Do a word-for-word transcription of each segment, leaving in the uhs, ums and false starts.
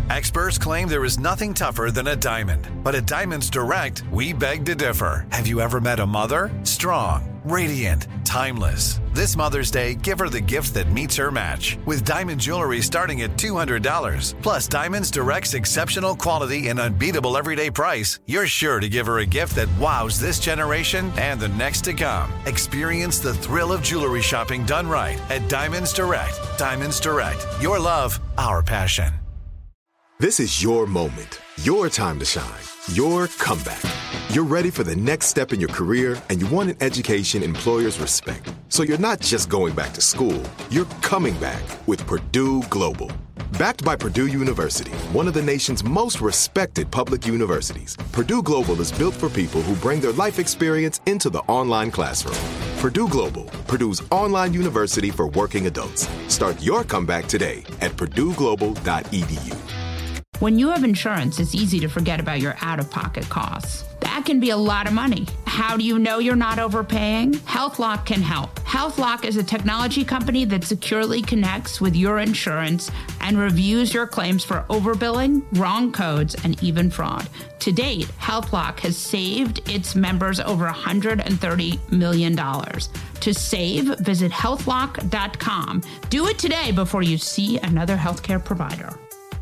Experts claim there is nothing tougher than a diamond. But at Diamonds Direct, we beg to differ. Have you ever met a mother? Strong, radiant, timeless. This Mother's Day, give her the gift that meets her match. With diamond jewelry starting at two hundred dollars. Plus, Diamonds Direct's exceptional quality and unbeatable everyday price, you're sure to give her a gift that wows this generation and the next to come. Experience the thrill of jewelry shopping done right at Diamonds Direct. Diamonds Direct. Your love, our passion. This is your moment, your time to shine, your comeback. You're ready for the next step in your career, and you want an education employers respect. So you're not just going back to school, you're coming back with Purdue Global. Backed by Purdue University, one of the nation's most respected public universities, Purdue Global is built for people who bring their life experience into the online classroom. Purdue Global, Purdue's online university for working adults. Start your comeback today at purdue global dot e d u. When you have insurance, it's easy to forget about your out-of-pocket costs. That can be a lot of money. How do you know you're not overpaying? HealthLock can help. HealthLock is a technology company that securely connects with your insurance and reviews your claims for overbilling, wrong codes, and even fraud. To date, HealthLock has saved its members over one hundred thirty million dollars. To save, visit health lock dot com. Do it today before you see another healthcare provider.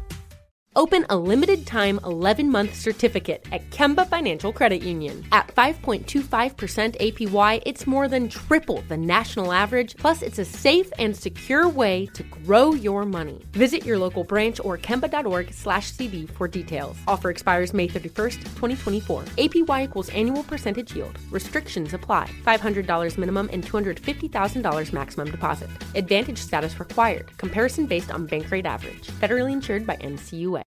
Open a limited-time eleven-month certificate at Kemba Financial Credit Union. At five point two five percent A P Y, it's more than triple the national average, plus it's a safe and secure way to grow your money. Visit your local branch or kemba.org slash CD for details. Offer expires May thirty-first, twenty twenty-four. A P Y equals annual percentage yield. Restrictions apply. five hundred dollars minimum and two hundred fifty thousand dollars maximum deposit. Advantage status required. Comparison based on bank rate average. Federally insured by N C U A.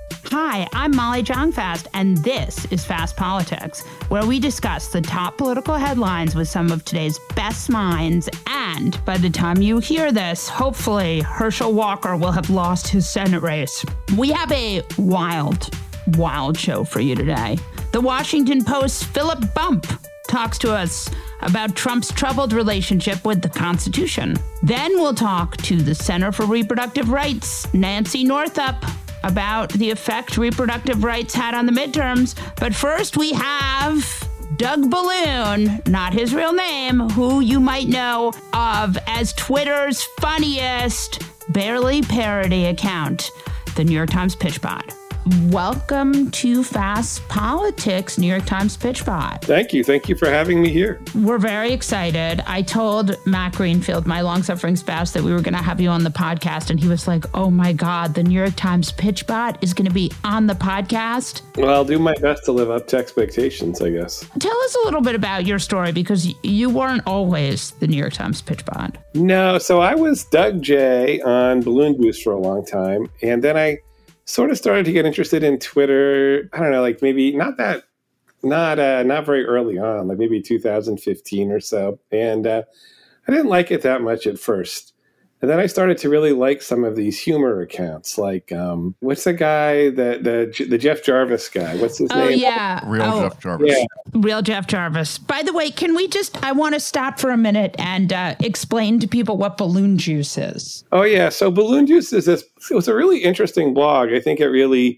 Hi, I'm Molly Jong-Fast, and this is Fast Politics, where we discuss the top political headlines with some of today's best minds. And by the time you hear this, hopefully Herschel Walker will have lost his Senate race. We have a wild, wild show for you today. The Washington Post's Philip Bump talks to us about Trump's troubled relationship with the Constitution. Then we'll talk to the Center for Reproductive Rights, Nancy Northup, about the effect reproductive rights had on the midterms. But first we have Doug Balloon, not his real name, who you might know of as Twitter's funniest, barely parody account, the New York Times PitchBot. Welcome to Fast Politics, New York Times PitchBot. Thank you. Thank you for having me here. We're very excited. I told Matt Greenfield, my long-suffering spouse, that we were going to have you on the podcast, and he was like, oh my God, the New York Times PitchBot is going to be on the podcast. Well, I'll do my best to live up to expectations, I guess. Tell us a little bit about your story, because you weren't always the New York Times PitchBot. No, so I was Doug J on Balloon Boost for a long time, and then I sort of started to get interested in Twitter. I don't know, like maybe not that, not uh, not very early on, like maybe two thousand fifteen or so. And uh, I didn't like it that much at first. And then I started to really like some of these humor accounts, like um, what's the guy, the the the Jeff Jarvis guy? What's his oh, name? Oh yeah, Real oh, Jeff Jarvis. Yeah. Real Jeff Jarvis. By the way, can we just? I want to stop for a minute and uh, explain to people what Balloon Juice is. Oh yeah, so Balloon Juice is this. It was a really interesting blog. I think it really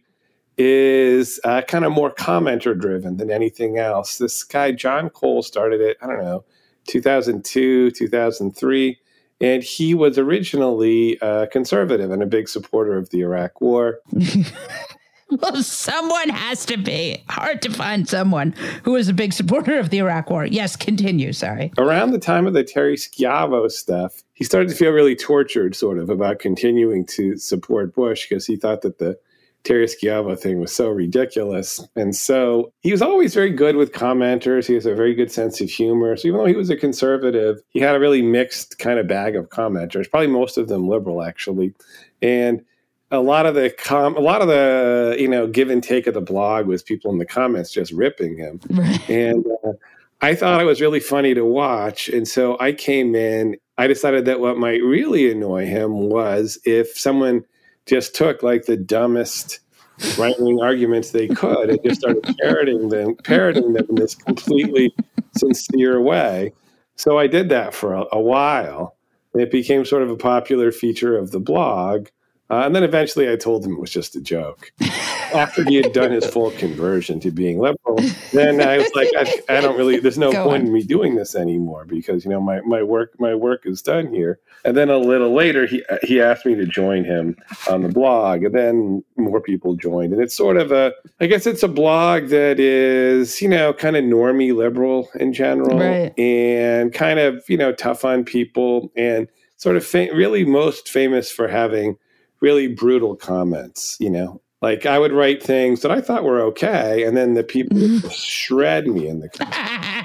is uh, kind of more commenter driven than anything else. This guy John Cole started it. I don't know, two thousand two, two thousand three. And he was originally uh, conservative and a big supporter of the Iraq War. Well, someone has to be. Hard to find someone who is a big supporter of the Iraq War. Yes, continue, sorry. Around the time of the Terry Schiavo stuff, he started to feel really tortured, sort of, about continuing to support Bush because he thought that the Terry Schiavo thing was so ridiculous. And so he was always very good with commenters. He has a very good sense of humor. So even though he was a conservative, he had a really mixed kind of bag of commenters, probably most of them liberal, actually. And a lot of the com- a lot of the, you know, give and take of the blog was people in the comments just ripping him. Right. And uh, I thought it was really funny to watch. And so I came in, I decided that what might really annoy him was if someone just took like the dumbest right-wing arguments they could and just started parroting them, parroting them in this completely sincere way. So I did that for a, a while. And it became sort of a popular feature of the blog. Uh, and then eventually I told him it was just a joke. After he had done his full conversion to being liberal, then I was like, I, I don't really, there's no Go point on. in me doing this anymore because, you know, my, my work, my work is done here. And then a little later, he, he asked me to join him on the blog, and then more people joined. And it's sort of a, I guess it's a blog that is, you know, kind of normie liberal in general, right. and kind of, you know, tough on people, and sort of fa- really most famous for having really brutal comments, you know. Like I would write things that I thought were okay, and then the people would shred me in the comments.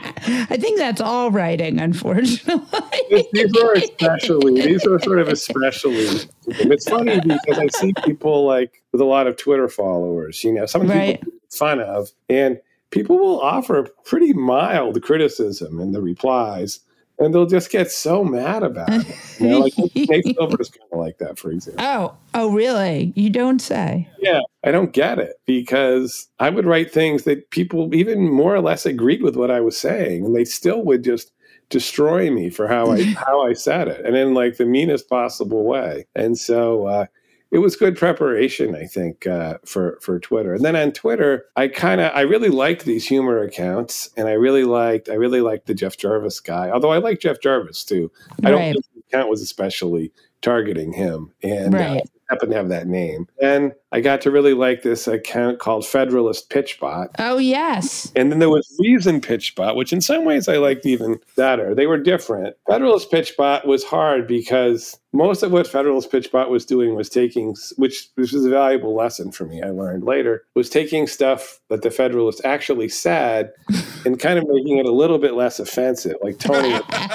I think that's all writing, unfortunately. These are especially, these are sort of especially. It's funny because I see people like with a lot of Twitter followers, you know, some right. people make fun of, and people will offer pretty mild criticism in the replies. And they'll just get so mad about it. You know, like Nate Silver is kind of like that, for example. Oh, oh, really? You don't say. Yeah, I don't get it because I would write things that people even more or less agreed with what I was saying, and they still would just destroy me for how I how I said it, and in like the meanest possible way. And so uh, it was good preparation, I think, uh, for for Twitter. And then on Twitter, I kind of I really liked these humor accounts, and I really liked I really liked the Jeff Jarvis guy. Although I like Jeff Jarvis too, I don't right. think the account was especially targeting him, and right. uh, happened to have that name. And I got to really like this account called Federalist Pitchbot. Oh yes. And then there was Reason Pitchbot, which in some ways I liked even better. They were different. Federalist Pitchbot was hard because most of what Federalist Pitchbot was doing was taking, which this was a valuable lesson for me, I learned later, was taking stuff that the Federalists actually said and kind of making it a little bit less offensive, like toning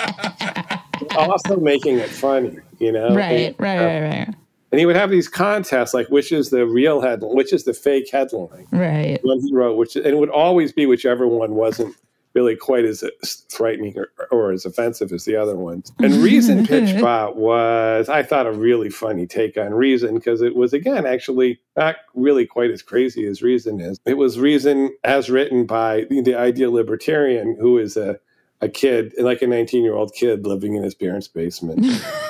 it, also making it funny, you know? Right, and, right, uh, right, right. And he would have these contests, like which is the real headline, which is the fake headline. Right. When he wrote, which, and it would always be whichever one wasn't really quite as frightening or, or as offensive as the other ones. And Reason Pitchbot was, I thought, a really funny take on Reason because it was, again, actually not really quite as crazy as Reason is. It was Reason as written by the, the ideal libertarian who is a, a kid, like a nineteen-year-old kid living in his parents' basement.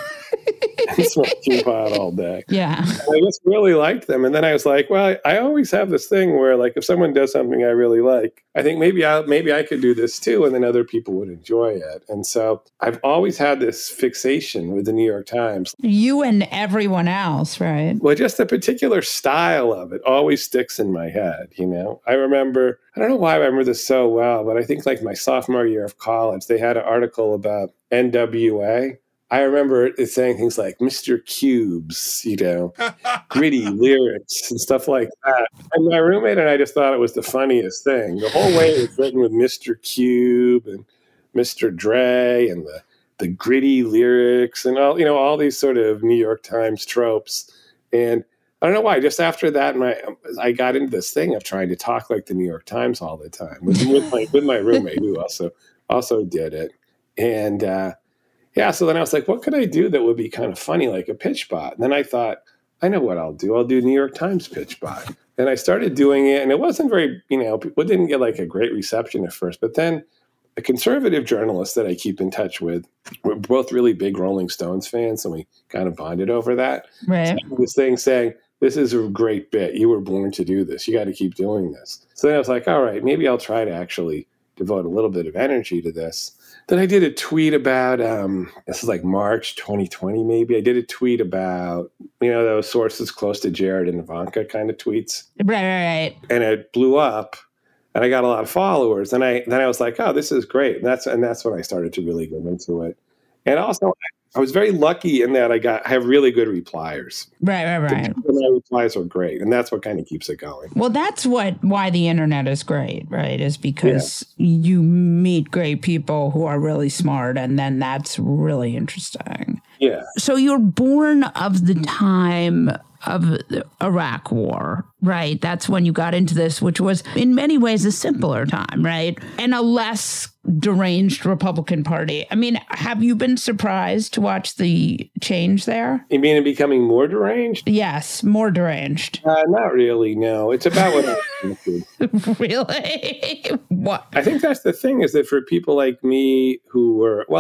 And smoking pot all day. Yeah. And I just really liked them. And then I was like, well, I, I always have this thing where, like, if someone does something I really like, I think maybe I maybe I could do this too, and then other people would enjoy it. And so I've always had this fixation with the New York Times. You and everyone else, right? Well, just the particular style of it always sticks in my head, you know? I remember, I don't know why I remember this so well, but I think like my sophomore year of college, they had an article about N W A. I remember it saying things like Mister Cubes, you know, gritty lyrics and stuff like that. And my roommate and I just thought it was the funniest thing. The whole way it was written with Mister Cube and Mister Dre and the, the gritty lyrics and all, you know, all these sort of New York Times tropes. And I don't know why, just after that, my I got into this thing of trying to talk like the New York Times all the time with, with, my, with my roommate who also, also did it. And, uh, yeah, so then I was like, what could I do that would be kind of funny, like a pitch bot? And then I thought, I know what I'll do. I'll do New York Times pitch bot. And I started doing it, and it wasn't very, you know, people didn't get like a great reception at first. But then a conservative journalist that I keep in touch with, we're both really big Rolling Stones fans, and we kind of bonded over that. Right. So this thing saying, this is a great bit. You were born to do this. You got to keep doing this. So then I was like, all right, maybe I'll try to actually devote a little bit of energy to this. Then I did a tweet about, um, this is like March twenty twenty, maybe. I did a tweet about, you know, those sources close to Jared and Ivanka kind of tweets. Right, right, right. And it blew up, and I got a lot of followers. And I then I was like, oh, this is great. And that's and that's when I started to really get into it. And also, I was very lucky in that I got I have really good repliers. Right, right, right. My replies were great, and that's what kind of keeps it going. Well, that's what why the internet is great, right? Is because yeah. you meet great people who are really smart, and then that's really interesting. Yeah. So you're born of the time of the Iraq War, right? That's when you got into this, which was in many ways a simpler time, right? And a less deranged Republican Party. I mean, have you been surprised to watch the change there? You mean it becoming more deranged? Yes, more deranged. Uh, not really, no. It's about what I expected. Really? What? I think that's the thing, is that for people like me who were, well,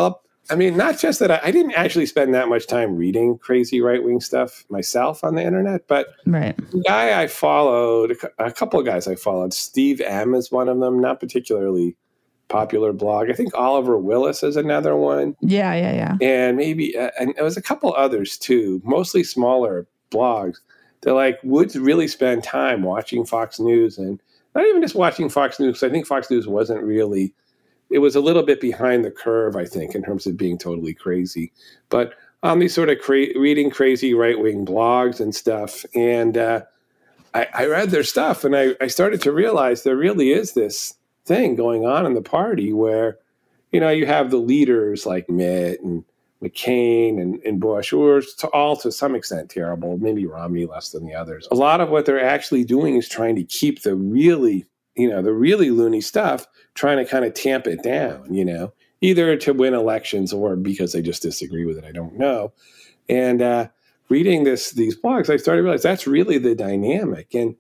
I mean, not just that I, I didn't actually spend that much time reading crazy right-wing stuff myself on the internet, but right. the guy I followed, a couple of guys I followed, Steve M is one of them, not particularly popular blog. I think Oliver Willis is another one. Yeah, yeah, yeah. And maybe, uh, and there was a couple others too, mostly smaller blogs. They're like, would really spend time watching Fox News, and not even just watching Fox News. I think Fox News wasn't really, it was a little bit behind the curve, I think, in terms of being totally crazy. But on these sort of cra- reading crazy right-wing blogs and stuff, and uh, I, I read their stuff, and I, I started to realize there really is this thing going on in the party where, you know, you have the leaders like Mitt and McCain and, and Bush, who are to all to some extent terrible, maybe Romney less than the others. A lot of what they're actually doing is trying to keep the really, you know, the really loony stuff, trying to kind of tamp it down, you know, either to win elections or because they just disagree with it. I don't know. And uh, reading this these blogs, I started to realize that's really the dynamic. And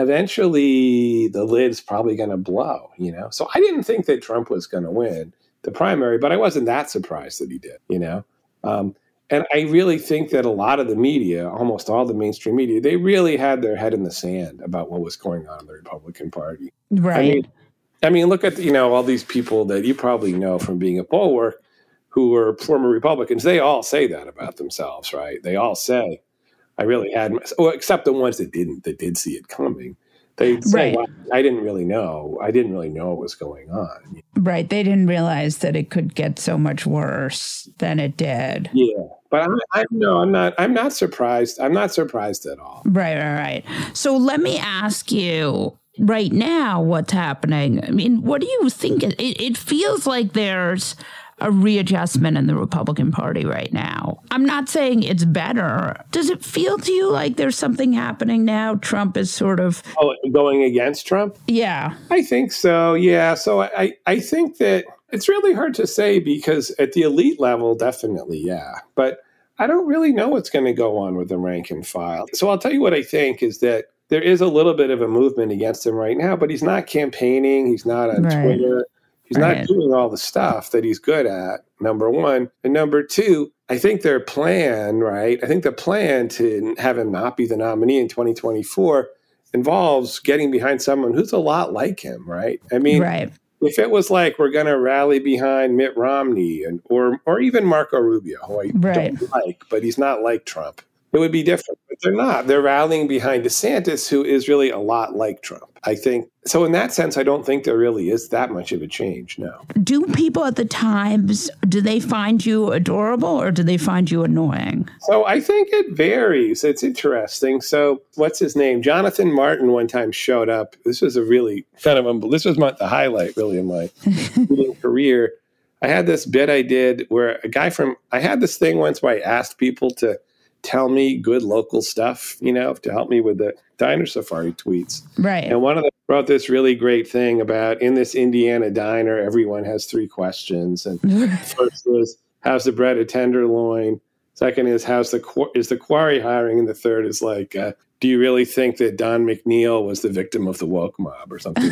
eventually the lid's probably going to blow, you know. So I didn't think that Trump was going to win the primary, but I wasn't that surprised that he did, you know. Um, and I really think that a lot of the media, almost all the mainstream media, they really had their head in the sand about what was going on in the Republican Party. Right. I mean, I mean, look at, you know, all these people that you probably know from being at Bulwark who were former Republicans. They all say that about themselves, right? They all say, I really had, well, except the ones that didn't, that did see it coming. They say, right. well, I didn't really know. I didn't really know what was going on. Right. They didn't realize that it could get so much worse than it did. Yeah. But I'm, I'm no, I'm not, I'm not surprised. I'm not surprised at all. Right, right, right. So let me ask you right now what's happening. I mean, what do you think? It, it feels like there's a readjustment in the Republican Party right now. I'm not saying it's better. Does it feel to you like there's something happening now? Trump is sort of... Oh, going against Trump? Yeah. I think so, yeah. So I, I think that it's really hard to say because at the elite level, definitely, yeah. But I don't really know what's going to go on with the rank and file. So I'll tell you what I think is that there is a little bit of a movement against him right now, but he's not campaigning. He's not on right. Twitter. He's right. not doing all the stuff that he's good at, number one. And number two, I think their plan, right? I think the plan to have him not be the nominee in twenty twenty-four involves getting behind someone who's a lot like him, right? I mean, right. if it was like we're going to rally behind Mitt Romney and or or even Marco Rubio, who I right. don't like, but he's not like Trump, it would be different. But they're not. They're rallying behind DeSantis, who is really a lot like Trump, I think. So in that sense, I don't think there really is that much of a change, no. Do people at the Times, do they find you adorable or do they find you annoying? So I think it varies. It's interesting. So what's his name? Jonathan Martin one time showed up. This was a really kind of, um, this was my, the highlight really in my career. I had this bit I did where a guy from, I had this thing once where I asked people to tell me good local stuff, you know, to help me with the diner safari tweets. Right. And one of them wrote this really great thing about in this Indiana diner, everyone has three questions. And first is, how's the bread a tenderloin? Second is, how's the is the quarry hiring? And the third is like, uh, do you really think that Don McNeil was the victim of the woke mob or something like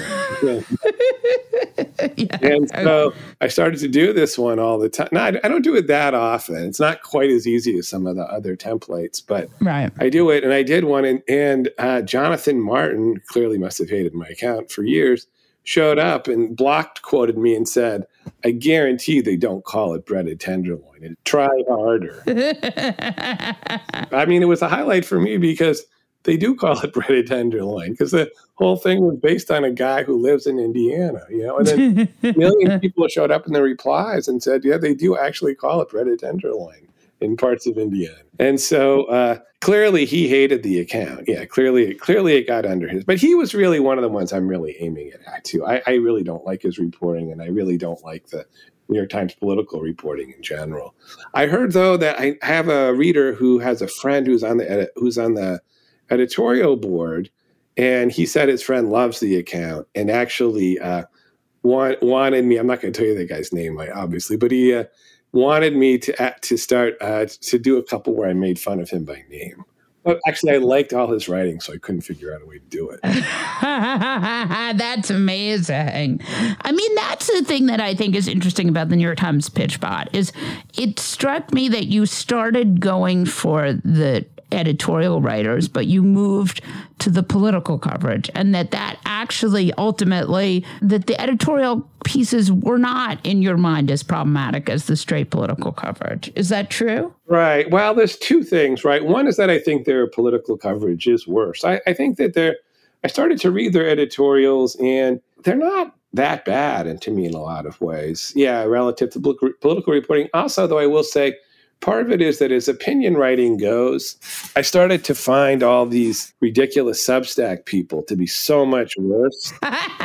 that? yeah. And so I started to do this one all the time. No, I, I don't do it that often. It's not quite as easy as some of the other templates, but right. I do it. And I did one. And, and uh, Jonathan Martin clearly must have hated my account for years, showed up and blocked quoted me and said, I guarantee they don't call it breaded tenderloin. And try harder. I mean, it was a highlight for me because they do call it breaded tenderloin because the whole thing was based on a guy who lives in Indiana, you know, and then a million people showed up in the replies and said, yeah, they do actually call it breaded tenderloin in parts of Indiana. And so uh, clearly he hated the account. Yeah, clearly, clearly it got under his, but he was really one of the ones I'm really aiming it at too. I, I really don't like his reporting and I really don't like the New York Times political reporting in general. I heard though that I have a reader who has a friend who's on the edit, who's on the editorial board, and he said his friend loves the account and actually uh, want, wanted me. I'm not going to tell you the guy's name, obviously, but he uh, wanted me to uh, to start uh, to do a couple where I made fun of him by name. But actually, I liked all his writing, so I couldn't figure out a way to do it. That's amazing. I mean, that's the thing that I think is interesting about the New York Times pitch bot is it struck me that you started going for the editorial writers, but you moved to the political coverage, and that that actually ultimately that the editorial pieces were not in your mind as problematic as the straight political coverage. Is that true? Right. Well, there's two things, right? One is that I think their political coverage is worse. I, I think that they're, I started to read their editorials and they're not that bad, and to me in a lot of ways. Yeah, relative to political reporting. Also, though, I will say, part of it is that as opinion writing goes, I started to find all these ridiculous Substack people to be so much worse.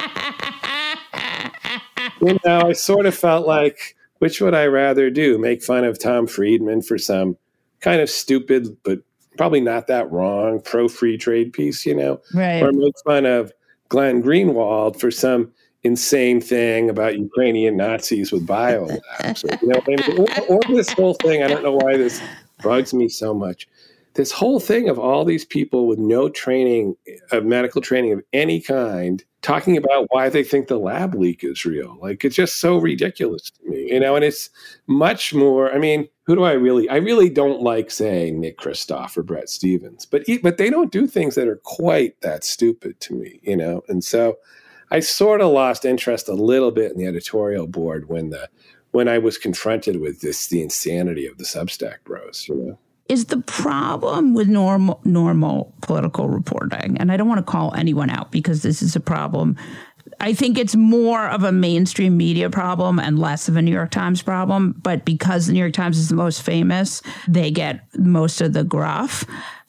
You know, I sort of felt like, which would I rather do? Make fun of Tom Friedman for some kind of stupid, but probably not that wrong, pro-free trade piece, you know? Right. Or make fun of Glenn Greenwald for some insane thing about Ukrainian Nazis with biolabs. Or, you know, or, or this whole thing, I don't know why this bugs me so much. This whole thing of all these people with no training, of medical training of any kind, talking about why they think the lab leak is real. Like, it's just so ridiculous to me, you know, and it's much more, I mean, who do I really, I really don't like saying Nick Kristof or Brett Stevens, but, but they don't do things that are quite that stupid to me, you know? And so I sort of lost interest a little bit in the editorial board when the, when I was confronted with this, the insanity of the Substack bros, you know? Is the problem with normal normal political reporting, and I don't want to call anyone out because this is a problem, I think it's more of a mainstream media problem and less of a New York Times problem, but because the New York Times is the most famous, they get most of the gruff.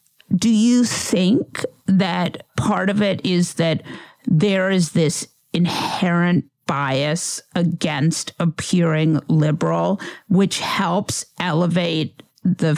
Do you think that part of it is that there is this inherent bias against appearing liberal, which helps elevate the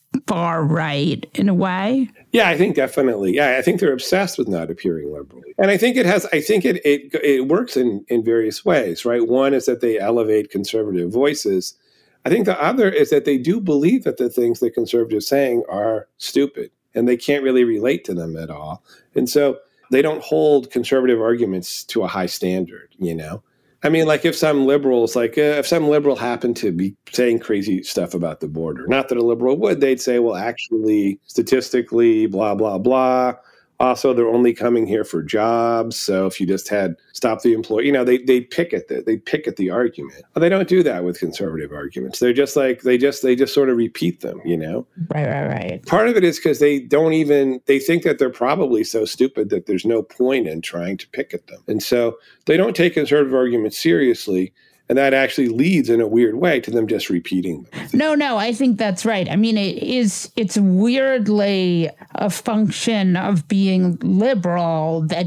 far right in a way? Yeah, I think definitely. Yeah, I think they're obsessed with not appearing liberal. And I think it has, I think it it, it works in, in various ways, right? One is that they elevate conservative voices. I think the other is that they do believe that the things that conservatives are saying are stupid and they can't really relate to them at all. And so they don't hold conservative arguments to a high standard, you know? I mean, like if some liberals, like uh, if some liberal happened to be saying crazy stuff about the border, not that a liberal would, they'd say, well, actually, statistically, blah, blah, blah. Also, they're only coming here for jobs. So if you just had stop the employee, you know, they they pick at the they pick at the argument. But they don't do that with conservative arguments. They're just like they just they just sort of repeat them, you know. Right, right, right. Part of it is because they don't even they think that they're probably so stupid that there's no point in trying to pick at them, and so they don't take conservative arguments seriously. And that actually leads in a weird way to them just repeating them. No, no, I think that's right. I mean, it is, it's weirdly a function of being liberal that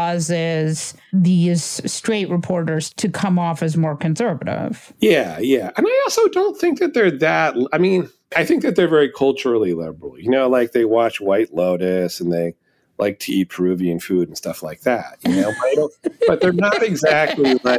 causes these straight reporters to come off as more conservative. Yeah, yeah. And I also don't think that they're that, I mean, I think that they're very culturally liberal. You know, like they watch White Lotus and they like to eat Peruvian food and stuff like that, you know, but, I don't, but they're not exactly like,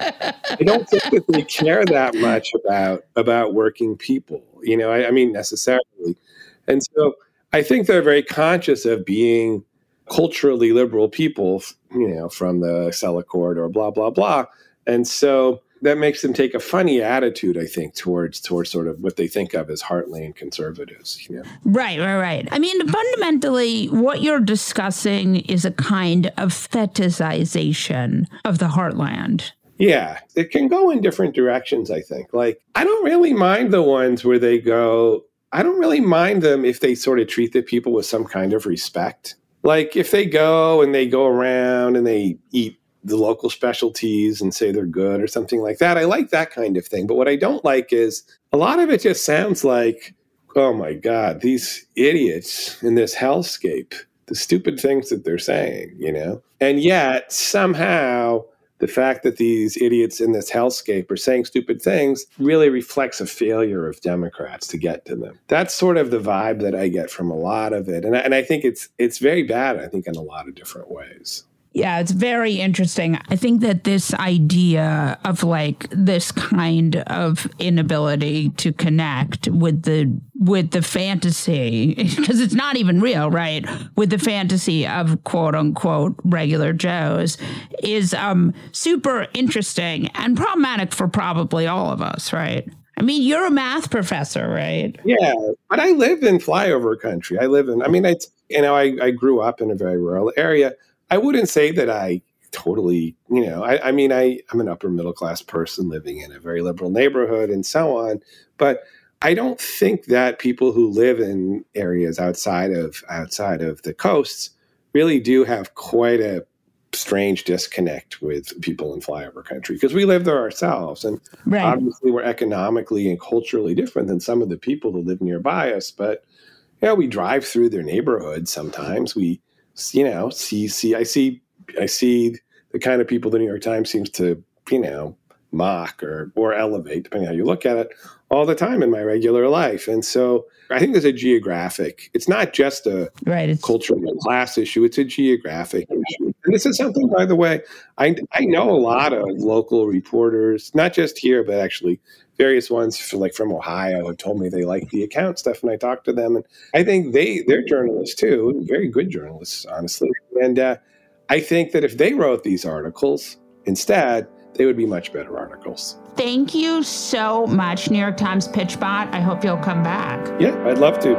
I don't think that they care that much about, about working people, you know, I, I mean, necessarily. And so I think they're very conscious of being culturally liberal people, you know, from the Acela Corridor, blah, blah, blah. And so that makes them take a funny attitude, I think, towards towards sort of what they think of as heartland conservatives. You know? Right, right, right. I mean, fundamentally, what you're discussing is a kind of fetishization of the heartland. Yeah, it can go in different directions, I think. Like, I don't really mind the ones where they go, I don't really mind them if they sort of treat the people with some kind of respect. Like, if they go and they go around and they eat the local specialties and say they're good or something like that. I like that kind of thing. But what I don't like is a lot of it just sounds like, oh my God, these idiots in this hellscape, the stupid things that they're saying, you know? And yet somehow the fact that these idiots in this hellscape are saying stupid things really reflects a failure of Democrats to get to them. That's sort of the vibe that I get from a lot of it. And I, and I think it's it's very bad, I think, in a lot of different ways. Yeah, it's very interesting. I think that this idea of like this kind of inability to connect with the with the fantasy, because it's not even real, right? With the fantasy of quote unquote regular Joes is um, super interesting and problematic for probably all of us, right? I mean, you're a math professor, right? Yeah, but I live in flyover country. I live in, I mean, I, you know, I, I grew up in a very rural area. I wouldn't say that I totally, you know, I, I mean, I, I'm an upper middle class person living in a very liberal neighborhood and so on. But I don't think that people who live in areas outside of outside of the coasts really do have quite a strange disconnect with people in flyover country, because we live there ourselves. And right. Obviously we're economically and culturally different than some of the people who live nearby us. But yeah, we drive through their neighborhoods sometimes. We, you know, see, see, I see, I see the kind of people the New York Times seems to, you know, mock or, or elevate, depending on how you look at it, all the time in my regular life. And so I think there's a geographic, it's not just a right, it's, cultural class issue, it's a geographic issue. And this is something, by the way, I, I know a lot of local reporters, not just here, but actually various ones for, like from Ohio have told me they like the account stuff, and I talked to them. And I think they, they're journalists too, very good journalists, honestly. And uh, I think that if they wrote these articles instead, they would be much better articles. Thank you so much, New York Times PitchBot. I hope you'll come back. Yeah, I'd love to.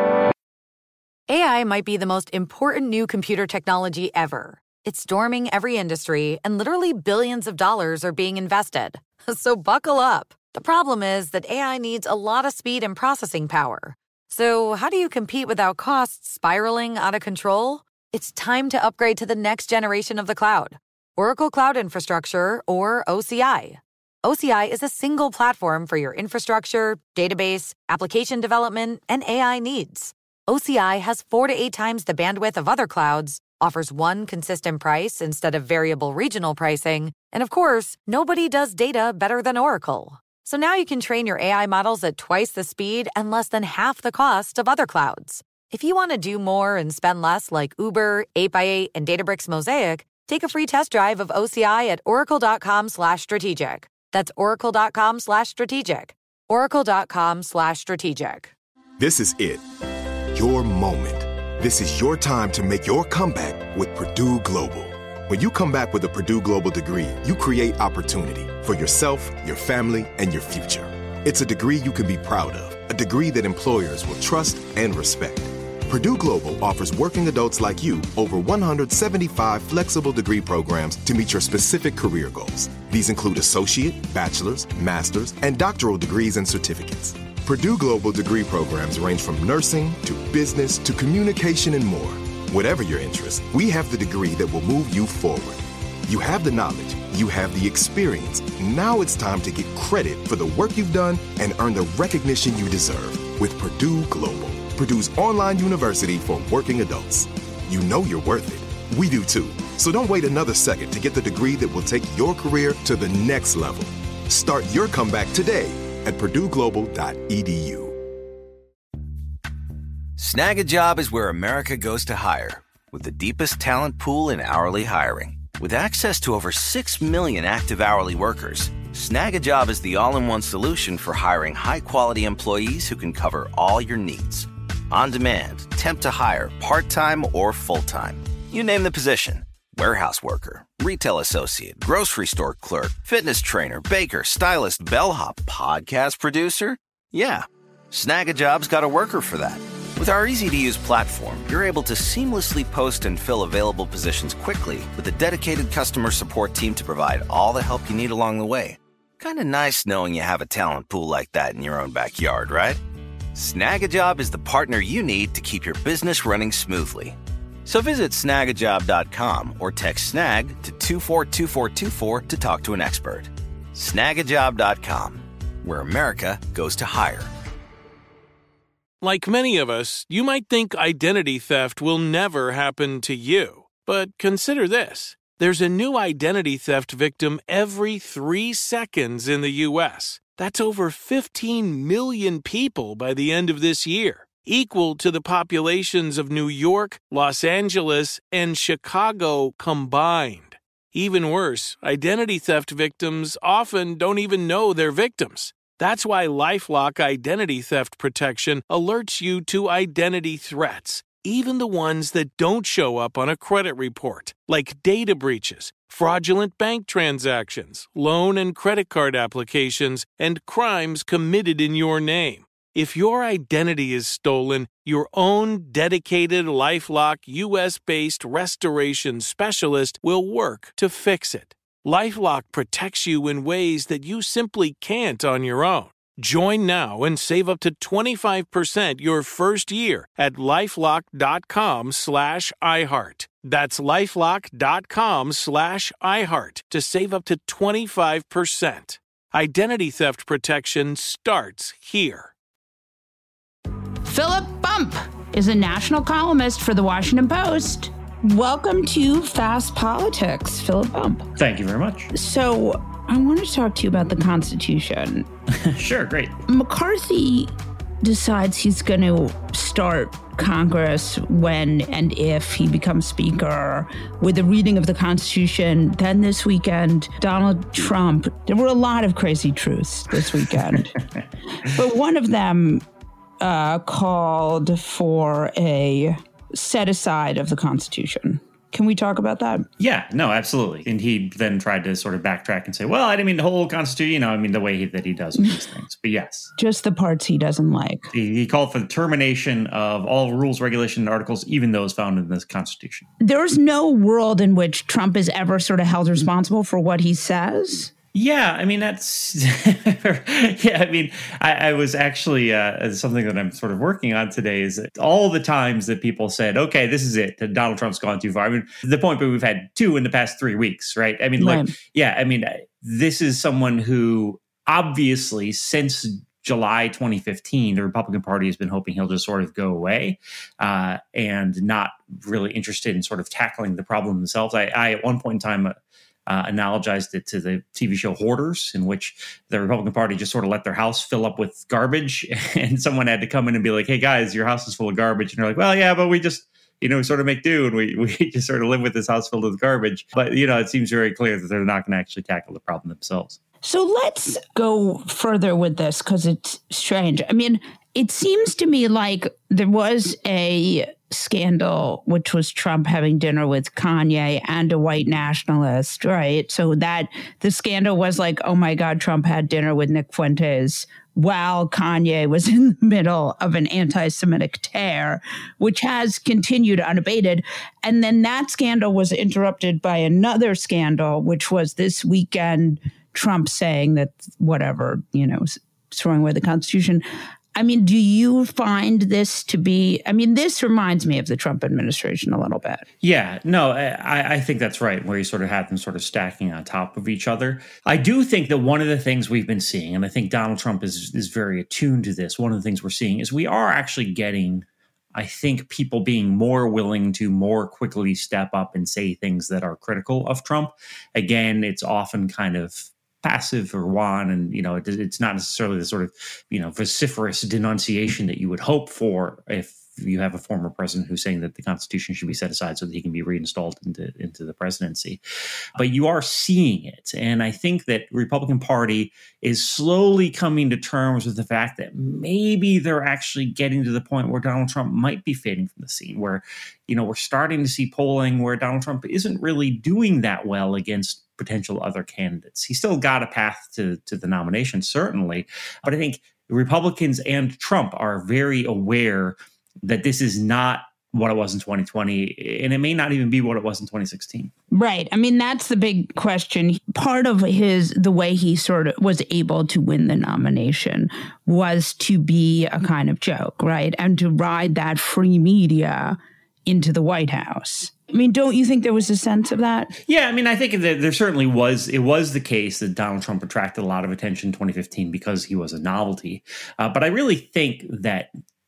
A I might be the most important new computer technology ever. It's storming every industry, and literally billions of dollars are being invested. So buckle up. The problem is that A I needs a lot of speed and processing power. So how do you compete without costs spiraling out of control? It's time to upgrade to the next generation of the cloud. Oracle Cloud Infrastructure, or O C I. O C I is a single platform for your infrastructure, database, application development, and A I needs. O C I has four to eight times the bandwidth of other clouds, offers one consistent price instead of variable regional pricing, and of course, nobody does data better than Oracle. So now you can train your A I models at twice the speed and less than half the cost of other clouds. If you want to do more and spend less like Uber, eight by eight, and Databricks Mosaic, take a free test drive of O C I at oracle.com slash strategic. That's oracle.com slash strategic. oracle.com slash strategic. This is it. Your moment. This is your time to make your comeback with Purdue Global. When you come back with a Purdue Global degree, you create opportunity for yourself, your family, and your future. It's a degree you can be proud of, a degree that employers will trust and respect. Purdue Global offers working adults like you over one hundred seventy-five flexible degree programs to meet your specific career goals. These include associate, bachelor's, master's, and doctoral degrees and certificates. Purdue Global degree programs range from nursing to business to communication and more. Whatever your interest, we have the degree that will move you forward. You have the knowledge, you have the experience. Now it's time to get credit for the work you've done and earn the recognition you deserve with Purdue Global, Purdue's online university for working adults. You know you're worth it. We do too. So don't wait another second to get the degree that will take your career to the next level. Start your comeback today at purdue global dot e d u. Snag a Job is where America goes to hire, with the deepest talent pool in hourly hiring. With access to over six million active hourly workers, Snag a Job is the all-in-one solution for hiring high-quality employees who can cover all your needs. On demand, temp to hire, part-time or full-time. You name the position. Warehouse worker, retail associate, grocery store clerk, fitness trainer, baker, stylist, bellhop, podcast producer. Yeah, Snag a Job's got a worker for that. With our easy-to-use platform, you're able to seamlessly post and fill available positions quickly with a dedicated customer support team to provide all the help you need along the way. Kind of nice knowing you have a talent pool like that in your own backyard, right? Snag a Job is the partner you need to keep your business running smoothly. So visit snag a job dot com or text SNAG to two four two four two four to talk to an expert. snag a job dot com, where America goes to hire. Like many of us, you might think identity theft will never happen to you. But consider this. There's a new identity theft victim every three seconds in the U S. That's over fifteen million people by the end of this year. equal to the populations of New York, Los Angeles, and Chicago combined. Even worse, identity theft victims often don't even know they're victims. That's why LifeLock Identity Theft Protection alerts you to identity threats, even the ones that don't show up on a credit report, like data breaches, fraudulent bank transactions, loan and credit card applications, and crimes committed in your name. If your identity is stolen, your own dedicated LifeLock U S-based restoration specialist will work to fix it. LifeLock protects you in ways that you simply can't on your own. Join now and save up to twenty-five percent your first year at LifeLock.com slash iHeart. That's LifeLock.com slash iHeart to save up to twenty-five percent. Identity theft protection starts here. Philip Bump is a national columnist for The Washington Post. Welcome to Fast Politics, Philip Bump. Thank you very much. So I want to talk to you about the Constitution. Sure, great. McCarthy decides he's going to start Congress when and if he becomes Speaker with a reading of the Constitution. Then this weekend, Donald Trump, there were a lot of crazy truths this weekend. But one of them uh, called for a set aside of the Constitution. Can we talk about that? Yeah, no, absolutely. And he then tried to sort of backtrack and say, well, I didn't mean the whole Constitution, you know, I mean the way he, that he does with these things. But yes. Just the parts he doesn't like. He, he called for the termination of all rules, regulations, and articles, even those found in this Constitution. There's no world in which Trump is ever sort of held responsible for what he says. Yeah, I mean, that's, yeah, I mean, I, I was actually, uh, something that I'm sort of working on today is that all the times that people said, okay, this is it, that Donald Trump's gone too far. I mean, the point where we've had two in the past three weeks, right? I mean, like, right. yeah, I mean, this is someone who obviously since July twenty fifteen, the Republican Party has been hoping he'll just sort of go away uh, and not really interested in sort of tackling the problem themselves. I, I at one point in time, uh, Uh, analogized it to the T V show Hoarders, in which the Republican Party just sort of let their house fill up with garbage, and someone had to come in and be like, hey, guys, your house is full of garbage. And they're like, well, yeah, but we just, you know, sort of make do, and we, we just sort of live with this house filled with garbage. But, you know, it seems very clear that they're not going to actually tackle the problem themselves. So let's go further with this, because it's strange. I mean, it seems to me like there was a scandal, which was Trump having dinner with Kanye and a white nationalist, right? So that the scandal was like, oh my God, Trump had dinner with Nick Fuentes while Kanye was in the middle of an anti-Semitic tear, which has continued unabated. And then that scandal was interrupted by another scandal, which was this weekend, Trump saying that whatever, you know, throwing away the Constitution. I mean, do you find this to be, I mean, this reminds me of the Trump administration a little bit. Yeah, no, I, I think that's right, where you sort of have them sort of stacking on top of each other. I do think that one of the things we've been seeing, and I think Donald Trump is, is very attuned to this, one of the things we're seeing is we are actually getting, I think, people being more willing to more quickly step up and say things that are critical of Trump. Again, it's often kind of passive or wan, and you know it, it's not necessarily the sort of you know vociferous denunciation that you would hope for if you have a former president who's saying that the Constitution should be set aside so that he can be reinstalled into into the presidency. But you are seeing it, and I think that the Republican Party is slowly coming to terms with the fact that maybe they're actually getting to the point where Donald Trump might be fading from the scene, where you know we're starting to see polling where Donald Trump isn't really doing that well against potential other candidates. He's still got a path to, to the nomination, certainly. But I think Republicans and Trump are very aware that this is not what it was in twenty twenty, and it may not even be what it was in twenty sixteen. Right. I mean, that's the big question. Part of his, the way he sort of was able to win the nomination was to be a kind of joke, right? And to ride that free media into the White House. I mean, don't you think there was a sense of that? Yeah, I mean, I think that there certainly was. It was the case that Donald Trump attracted a lot of attention in twenty fifteen because he was a novelty. Uh, but I really think that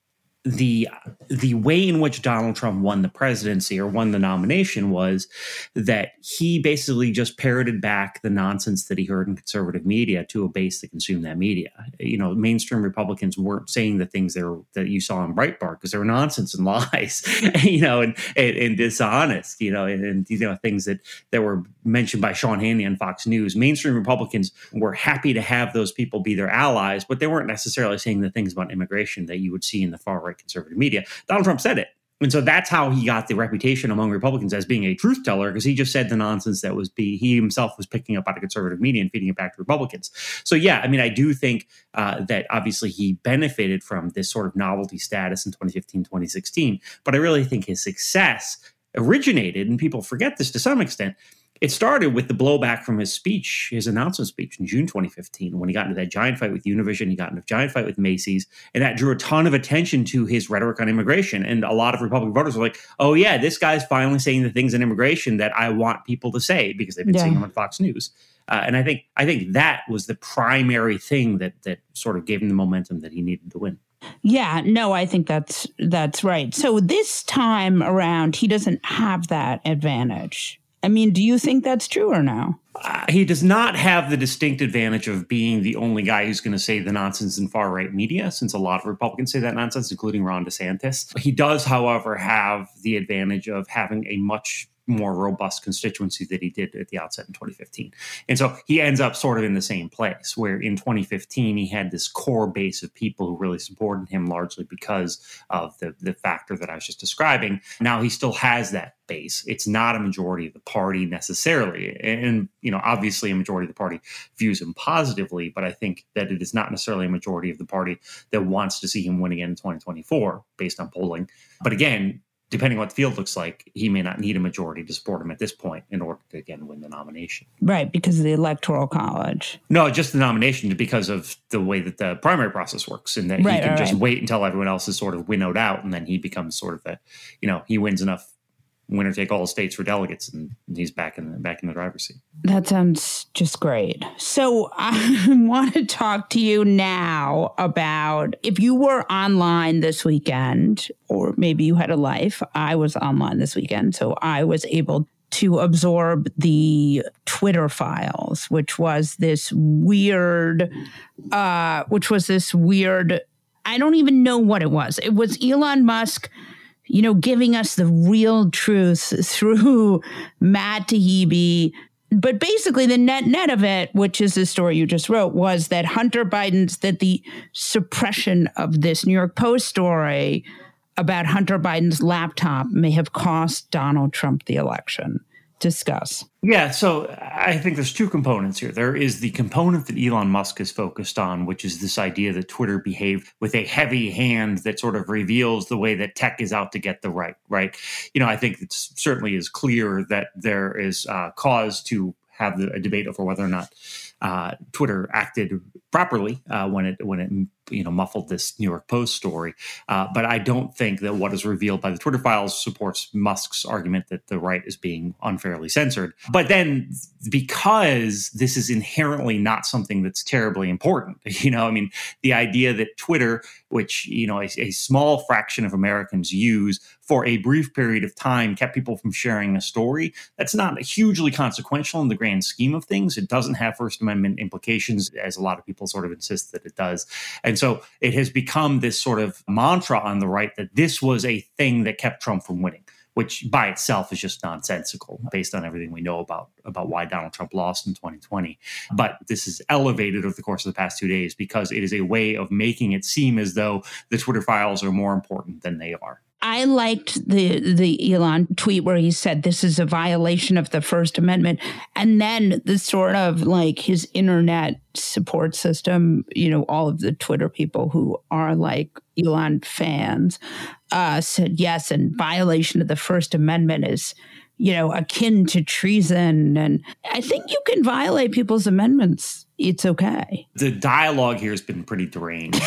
the the way in which Donald Trump won the presidency or won the nomination was that he basically just parroted back the nonsense that he heard in conservative media to a base that consumed that media. You know, mainstream Republicans weren't saying the things that, were, that you saw in Breitbart because they were nonsense and lies, you know, and, and, and dishonest, you know, and, and, you know, things that, that were mentioned by Sean Hannity on Fox News. Mainstream Republicans were happy to have those people be their allies, but they weren't necessarily saying the things about immigration that you would see in the far-right conservative media. Donald Trump said it. And so that's how he got the reputation among Republicans as being a truth teller, because he just said the nonsense that was be he himself was picking up out of conservative media and feeding it back to Republicans. So, yeah, I mean, I do think uh, that obviously he benefited from this sort of novelty status in twenty fifteen, twenty sixteen. But I really think his success originated, and people forget this to some extent, it started with the blowback from his speech, his announcement speech in June twenty fifteen, when he got into that giant fight with Univision, he got into a giant fight with Macy's, and that drew a ton of attention to his rhetoric on immigration. And a lot of Republican voters were like, oh, yeah, this guy's finally saying the things in immigration that I want people to say because they've been yeah. saying them on Fox News. Uh, and I think I think that was the primary thing that that sort of gave him the momentum that he needed to win. Yeah, no, I think that's that's right. So this time around, he doesn't have that advantage. I mean, do you think that's true or no? Uh, he does not have the distinct advantage of being the only guy who's going to say the nonsense in far-right media, since a lot of Republicans say that nonsense, including Ron DeSantis. He does, however, have the advantage of having a much more robust constituency that he did at the outset in twenty fifteen. And so he ends up sort of in the same place, where in twenty fifteen, he had this core base of people who really supported him largely because of the, the factor that I was just describing. Now he still has that base. It's not a majority of the party necessarily. And, you know, obviously a majority of the party views him positively, but I think that it is not necessarily a majority of the party that wants to see him win again in twenty twenty-four based on polling. But again, depending on what the field looks like, he may not need a majority to support him at this point in order to, again, win the nomination. Right, because of the Electoral College. No, just the nomination because of the way that the primary process works, and that right, he can right, just right. wait until everyone else is sort of winnowed out, and then he becomes sort of a, you know, he wins enough winner-take-all states for delegates, and he's back in the, back in the driver's seat. That sounds just great. So I want to talk to you now about if you were online this weekend, or maybe you had a life. I was online this weekend, so I was able to absorb the Twitter files, which was this weird, uh, which was this weird, I don't even know what it was. It was Elon Musk, you know, giving us the real truth through Matt Taibbi. But basically the net net of it, which is the story you just wrote, was that Hunter Biden's, that the suppression of this New York Post story about Hunter Biden's laptop may have cost Donald Trump the election. Discuss. Yeah, so I think there's two components here. There is the component that Elon Musk is focused on, which is this idea that Twitter behaved with a heavy hand that sort of reveals the way that tech is out to get the right, right? You know, I think it certainly is clear that there is uh, cause to have the, a debate over whether or not uh, Twitter acted properly uh, when it when it you know muffled this New York Post story. Uh, but I don't think that what is revealed by the Twitter files supports Musk's argument that the right is being unfairly censored. But then, because this is inherently not something that's terribly important, you know, I mean, the idea that Twitter, which you know a, a small fraction of Americans use, for a brief period of time kept people from sharing a story, that's not hugely consequential in the grand scheme of things. It doesn't have First Amendment implications, as a lot of people sort of insist that it does. And so it has become this sort of mantra on the right that this was a thing that kept Trump from winning, which by itself is just nonsensical based on everything we know about, about why Donald Trump lost in twenty twenty. But this is elevated over the course of the past two days because it is a way of making it seem as though the Twitter files are more important than they are. I liked the the Elon tweet where he said this is a violation of the First Amendment. And then the sort of like his internet support system, you know, all of the Twitter people who are like Elon fans uh, said, yes, and violation of the First Amendment is, you know, akin to treason. And I think you can violate people's amendments. It's okay. The dialogue here has been pretty deranged.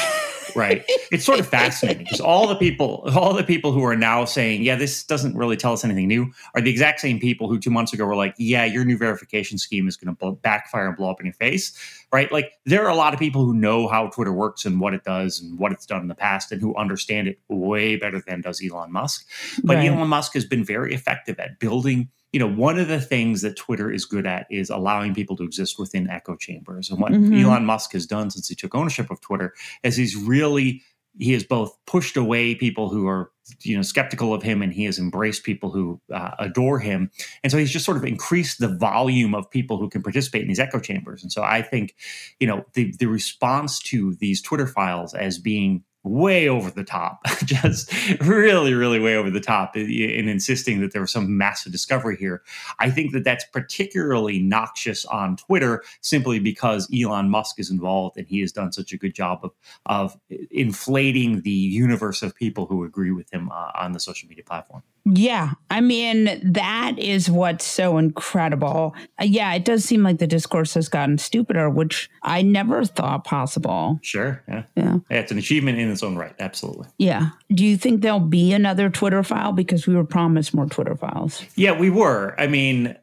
right? It's sort of fascinating because all the people, all the people who are now saying, yeah, this doesn't really tell us anything new, are the exact same people who two months ago were like, yeah, your new verification scheme is going to backfire and blow up in your face, right? Like there are a lot of people who know how Twitter works and what it does and what it's done in the past and who understand it way better than does Elon Musk. But right. Elon Musk has been very effective at building. You know, one of the things that Twitter is good at is allowing people to exist within echo chambers. And what mm-hmm. Elon Musk has done since he took ownership of Twitter is he's really, he has both pushed away people who are, you know, skeptical of him, and he has embraced people who uh, adore him. And so he's just sort of increased the volume of people who can participate in these echo chambers. And so I think, you know, the, the response to these Twitter files as being way over the top, just really, really way over the top in, in insisting that there was some massive discovery here. I think that that's particularly noxious on Twitter simply because Elon Musk is involved and he has done such a good job of, of inflating the universe of people who agree with him uh, on the social media platform. Yeah, I mean, that is what's so incredible. Uh, yeah, it does seem like the discourse has gotten stupider, which I never thought possible. Sure. Yeah. Yeah. yeah it's an achievement in its own right. Absolutely. Yeah. Do you think there'll be another Twitter file? Because we were promised more Twitter files. Yeah, we were. I mean,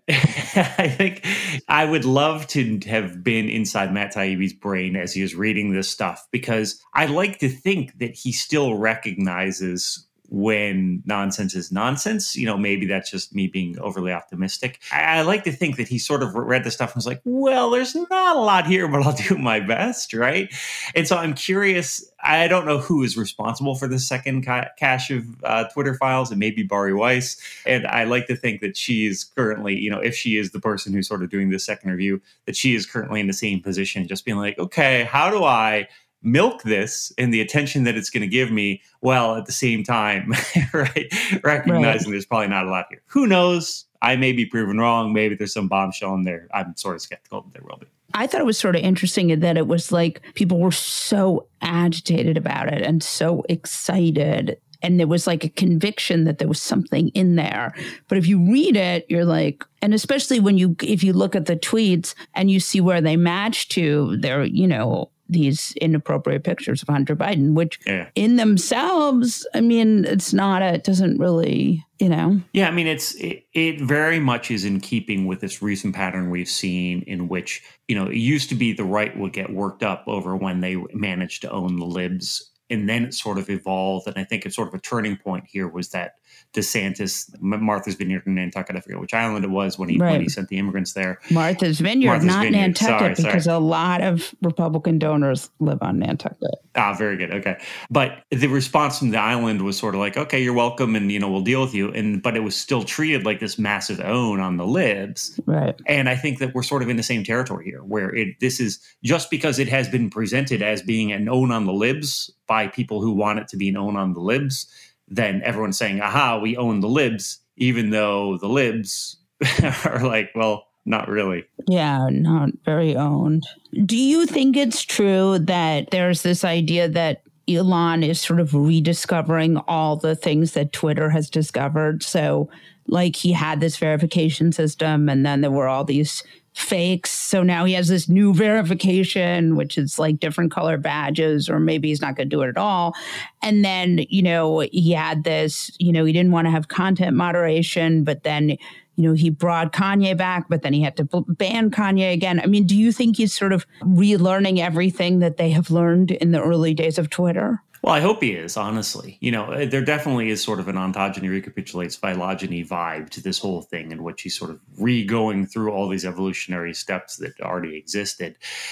I think I would love to have been inside Matt Taibbi's brain as he was reading this stuff, because I like to think that he still recognizes when nonsense is nonsense. You know, maybe that's just me being overly optimistic. I, I like to think that he sort of read the stuff and was like, well, there's not a lot here, but I'll do my best, right? And so I'm curious. I don't know who is responsible for the second ca- cache of uh, Twitter files. It may be Bari Weiss. And I like to think that she is currently, you know, if she is the person who's sort of doing this second review, that she is currently in the same position, just being like, okay, how do I milk this and the attention that it's going to give me, while at the same time, right, recognizing right. there's probably not a lot here. Who knows? I may be proven wrong. Maybe there's some bombshell in there. I'm sort of skeptical that there will be. I thought it was sort of interesting that it was like people were so agitated about it and so excited. And there was like a conviction that there was something in there. But if you read it, you're like, and especially when you, if you look at the tweets and you see where they match to, they're, you know, these inappropriate pictures of Hunter Biden, which yeah. in themselves, I mean, it's not, a, it doesn't really, you know. Yeah, I mean, it's it, it very much is in keeping with this recent pattern we've seen in which, you know, it used to be the right would get worked up over when they managed to own the libs. And then it sort of evolved. And I think it's sort of a turning point here was that DeSantis, Martha's Vineyard in Nantucket, I forget which island it was when he right. when he sent the immigrants there. Martha's Vineyard, Martha's not Vineyard. Nantucket, sorry, because sorry. a lot of Republican donors live on Nantucket. Ah, very good. Okay. But the response from the island was sort of like, okay, you're welcome and, you know, we'll deal with you. And but it was still treated like this massive own on the libs. Right. And I think that we're sort of in the same territory here, where it this is just because it has been presented as being an own on the libs by people who want it to be an own on the libs, then everyone's saying, aha, we own the libs, even though the libs are like, well, not really. Yeah, not very owned. Do you think it's true that there's this idea that Elon is sort of rediscovering all the things that Twitter has discovered? So like he had this verification system and then there were all these fakes. So now he has this new verification, which is like different color badges, or maybe he's not going to do it at all. And then, you know, he had this, you know, he didn't want to have content moderation, but then, you know, he brought Kanye back, but then he had to ban Kanye again. I mean, do you think he's sort of relearning everything that they have learned in the early days of Twitter? Well, I hope he is, honestly. You know, there definitely is sort of an ontogeny recapitulates phylogeny vibe to this whole thing, in which he's sort of re-going through all these evolutionary steps that already existed.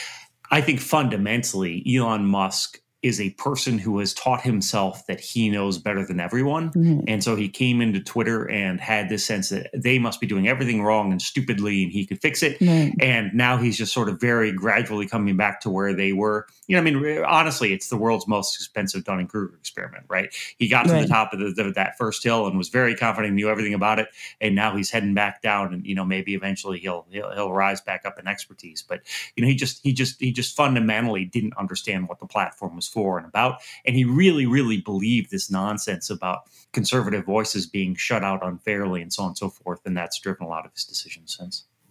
I think fundamentally, Elon Musk is a person who has taught himself that he knows better than everyone. Mm-hmm. And so he came into Twitter and had this sense that they must be doing everything wrong and stupidly and he could fix it. Mm-hmm. And now he's just sort of very gradually coming back to where they were. You know, I mean, honestly, it's the world's most expensive Dunning-Kruger experiment, right? He got to right. the top of the, the, that first hill and was very confident, knew everything about it. And now he's heading back down and, you know, maybe eventually he'll, he'll, he'll rise back up in expertise. But, you know, he just, he just, he just fundamentally didn't understand what the platform was for and about. And he really, really believed this nonsense about conservative voices being shut out unfairly and so on and so forth. And that's driven a lot of his decisions since.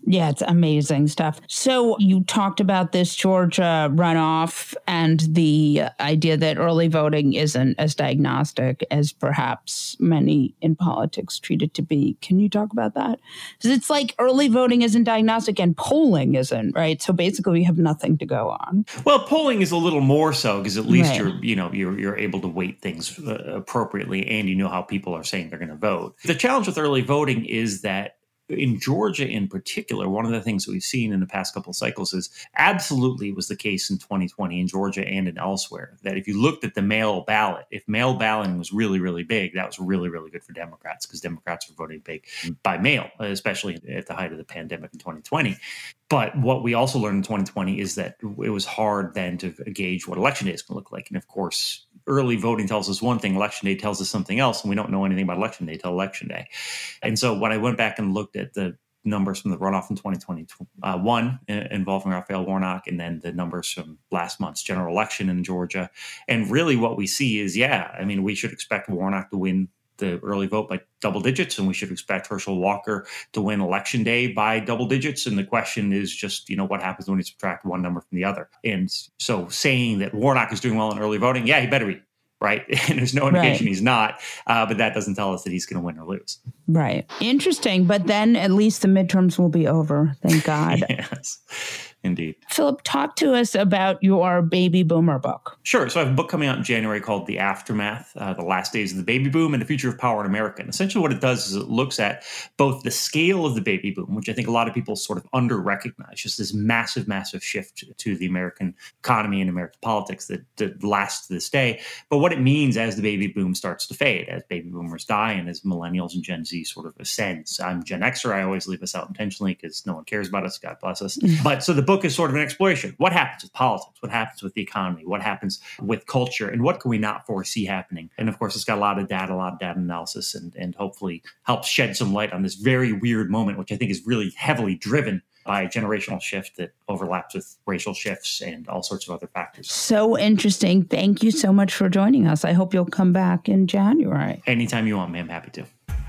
Yeah, it's amazing stuff. So you talked about this Georgia runoff and the idea that early voting isn't as diagnostic as perhaps many in politics treat it to be. Can you talk about that? Because it's like early voting isn't diagnostic and polling isn't, right? So basically we have nothing to go on. Well, polling is a little more so because at least Right. you're, you know, you're you're able to weight things uh, appropriately, and you know how people are saying they're going to vote. The challenge with early voting is that in Georgia in particular, one of the things that we've seen in the past couple of cycles is absolutely was the case in twenty twenty in Georgia and in elsewhere, that if you looked at the mail ballot, if mail balloting was really, really big, that was really, really good for Democrats because Democrats were voting big by mail, especially at the height of the pandemic in twenty twenty. But what we also learned in twenty twenty is that it was hard then to gauge what election day is going to look like. And of course, early voting tells us one thing, election day tells us something else, and we don't know anything about election day till election day. And so when I went back and looked at the numbers from the runoff in twenty twenty-one uh, involving Raphael Warnock, and then the numbers from last month's general election in Georgia, and really what we see is, yeah, I mean, we should expect Warnock to win the early vote by double digits, and we should expect Herschel Walker to win election day by double digits. And the question is just, you know, what happens when you subtract one number from the other? And so saying that Warnock is doing well in early voting, yeah, he better be, right? And there's no indication Right. he's not, uh, but that doesn't tell us that he's going to win or lose. Right. Interesting. But then at least the midterms will be over. Thank God. Yes, indeed. Philip, talk to us about your baby boomer book. Sure. So I have a book coming out in January called The Aftermath, uh, The Last Days of the Baby Boom and the Future of Power in America. And essentially what it does is it looks at both the scale of the baby boom, which I think a lot of people sort of under-recognize, just this massive, massive shift to the American economy and American politics that, that lasts to this day, but what it means as the baby boom starts to fade, as baby boomers die and as millennials and Gen Z sort of ascends. I'm Gen Xer. I always leave us out intentionally because no one cares about us. God bless us. But so the book is sort of an exploration. What happens with politics? What happens with the economy? What happens with culture? And what can we not foresee happening? And of course, it's got a lot of data, a lot of data analysis, and, and hopefully helps shed some light on this very weird moment, which I think is really heavily driven by a generational shift that overlaps with racial shifts and all sorts of other factors. So interesting. Thank you so much for joining us. I hope you'll come back in January. Anytime you want me, I'm happy to.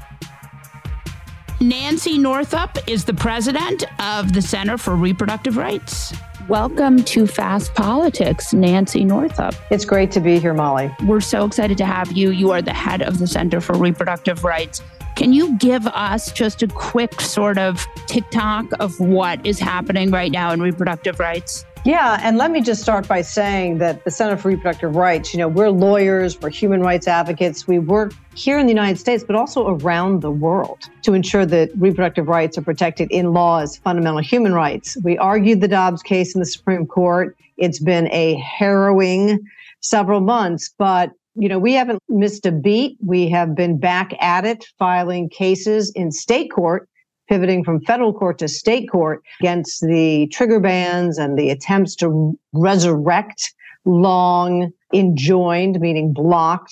Nancy Northup is the president of the Center for Reproductive Rights. Welcome to Fast Politics, Nancy Northup. It's great to be here, Molly. We're so excited to have you. You are the head of the Center for Reproductive Rights. Can you give us just a quick sort of TikTok of what is happening right now in reproductive rights? Yeah, and let me just start by saying that the Center for Reproductive Rights, you know, we're lawyers, we're human rights advocates. We work here in the United States, but also around the world to ensure that reproductive rights are protected in law as fundamental human rights. We argued the Dobbs case in the Supreme Court. It's been a harrowing several months, but you know, we haven't missed a beat. We have been back at it, filing cases in state court, pivoting from federal court to state court against the trigger bans and the attempts to resurrect long enjoined, meaning blocked,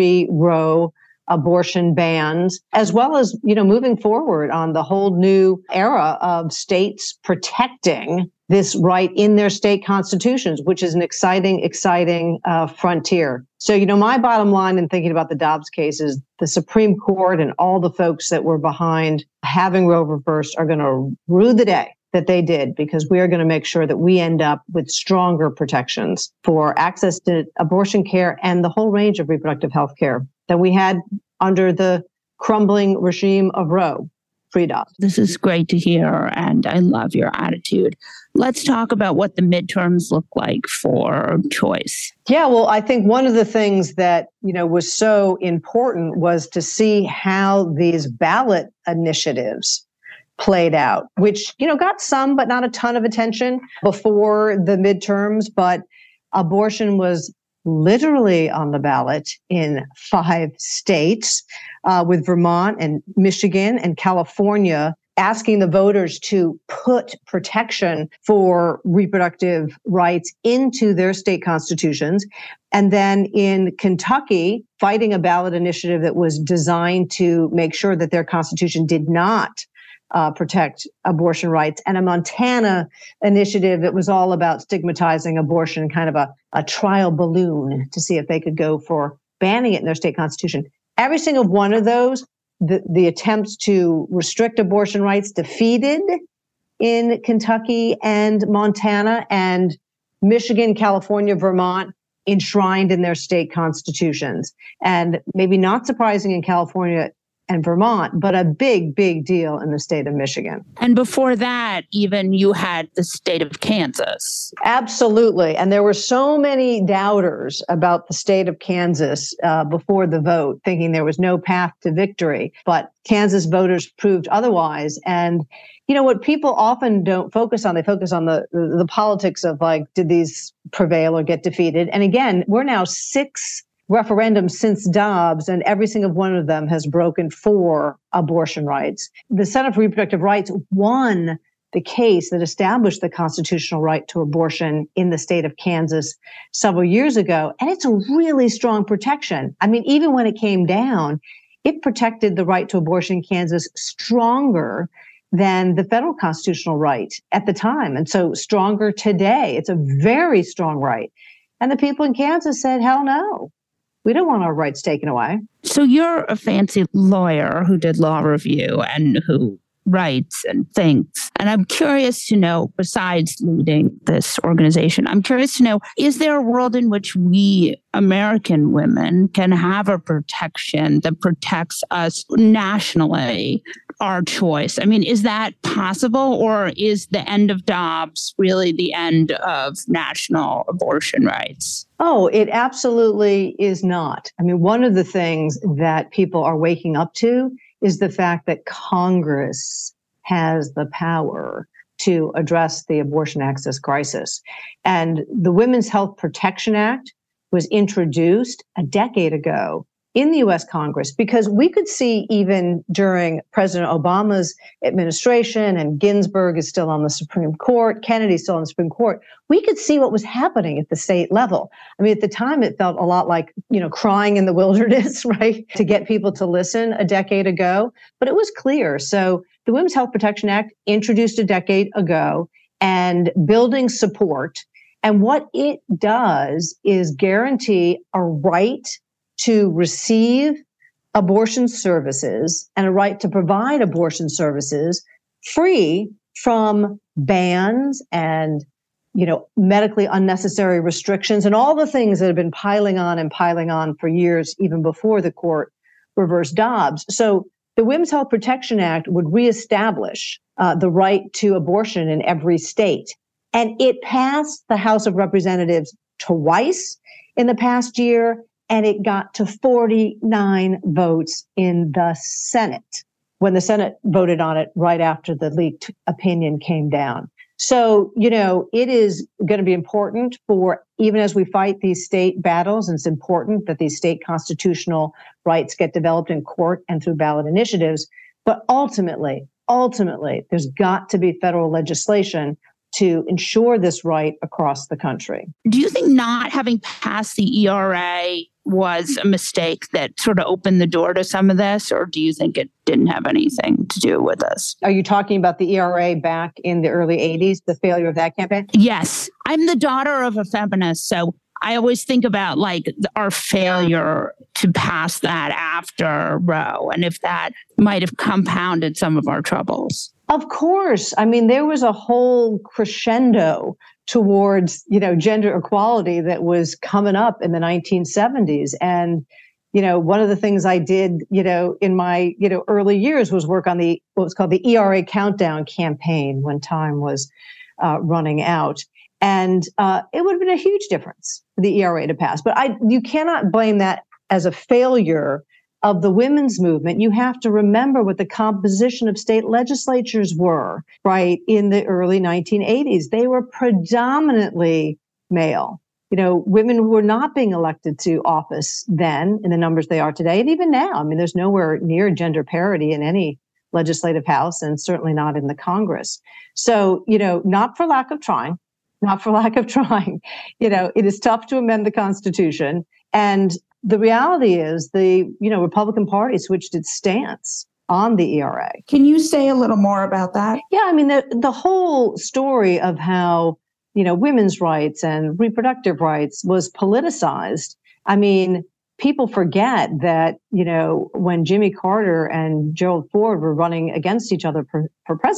pre-Roe abortion bans, as well as, you know, moving forward on the whole new era of states protecting this right in their state constitutions, which is an exciting, exciting uh, frontier. So, you know, my bottom line in thinking about the Dobbs case is the Supreme Court and all the folks that were behind having Roe reversed are going to rue the day that they did, because we are going to make sure that we end up with stronger protections for access to abortion care and the whole range of reproductive health care than we had under the crumbling regime of Roe pre-Dobbs. This is great to hear, and I love your attitude. Let's talk about what the midterms look like for choice. Yeah, well, I think one of the things that, you know, was so important was to see how these ballot initiatives played out, which, you know, got some, but not a ton of attention before the midterms. But abortion was literally on the ballot in five states, uh, with Vermont and Michigan and California asking the voters to put protection for reproductive rights into their state constitutions. And then in Kentucky, fighting a ballot initiative that was designed to make sure that their constitution did not Uh, protect abortion rights, and a Montana initiative that was all about stigmatizing abortion, kind of a, a trial balloon to see if they could go for banning it in their state constitution. Every single one of those, the, the attempts to restrict abortion rights defeated in Kentucky and Montana, and Michigan, California, Vermont enshrined in their state constitutions. And maybe not surprising in California and Vermont, but a big, big deal in the state of Michigan. And before that, even you had the state of Kansas. Absolutely. And there were so many doubters about the state of Kansas uh, before the vote, thinking there was no path to victory. But Kansas voters proved otherwise. And, you know, what people often don't focus on, they focus on the, the, the politics of, like, did these prevail or get defeated? And again, we're now six referendums since Dobbs, and every single one of them has broken for abortion rights. The Center for Reproductive Rights won the case that established the constitutional right to abortion in the state of Kansas several years ago. And it's a really strong protection. I mean, even when it came down, it protected the right to abortion in Kansas stronger than the federal constitutional right at the time. And so stronger today. It's a very strong right. And the people in Kansas said, hell no. We don't want our rights taken away. So you're a fancy lawyer who did law review and who writes and thinks. And I'm curious to know, besides leading this organization, I'm curious to know, is there a world in which we American women can have a protection that protects us nationally, our choice? I mean, is that possible, or is the end of Dobbs really the end of national abortion rights? Oh, it absolutely is not. I mean, one of the things that people are waking up to is the fact that Congress has the power to address the abortion access crisis. And the Women's Health Protection Act was introduced a decade ago in the U S Congress, because we could see even during President Obama's administration, and Ginsburg is still on the Supreme Court, Kennedy's still on the Supreme Court, we could see what was happening at the state level. I mean, at the time, it felt a lot like, you know, crying in the wilderness, right, to get people to listen a decade ago. But it was clear. So the Women's Health Protection Act, introduced a decade ago, and building support. And what it does is guarantee a right to receive abortion services and a right to provide abortion services free from bans and, you know, medically unnecessary restrictions and all the things that have been piling on and piling on for years, even before the court reversed Dobbs. So the Women's Health Protection Act would reestablish uh, the right to abortion in every state. And it passed the House of Representatives twice in the past year, and it got to forty-nine votes in the Senate when the Senate voted on it right after the leaked opinion came down. So, you know, it is going to be important for, even as we fight these state battles, and it's important that these state constitutional rights get developed in court and through ballot initiatives. But ultimately, ultimately, there's got to be federal legislation to ensure this right across the country. Do you think not having passed the E R A was a mistake that sort of opened the door to some of this, or do you think it didn't have anything to do with us? Are you talking about the E R A back in the early eighties, the failure of that campaign? Yes. I'm the daughter of a feminist, so I always think about, like, our failure to pass that after Roe, and if that might have compounded some of our troubles. Of course. I mean, there was a whole crescendo towards, you know, gender equality that was coming up in the nineteen seventies. And, you know, one of the things I did, you know, in my, you know, early years was work on the, what was called the E R A countdown campaign when time was uh, running out. And uh, it would have been a huge difference for the E R A to pass. But I, you cannot blame that as a failure of the women's movement. You have to remember what the composition of state legislatures were, right, in the early nineteen eighties. They were predominantly male. You know, women who were not being elected to office then in the numbers they are today, and even now. I mean, there's nowhere near gender parity in any legislative house, and certainly not in the Congress. So, you know, not for lack of trying, not for lack of trying. You know, it is tough to amend the Constitution. And the reality is the, you know, Republican Party switched its stance on the E R A. Can you say a little more about that? Yeah, I mean, the, the whole story of how, you know, women's rights and reproductive rights was politicized. I mean, people forget that, you know, when Jimmy Carter and Gerald Ford were running against each other for, for president,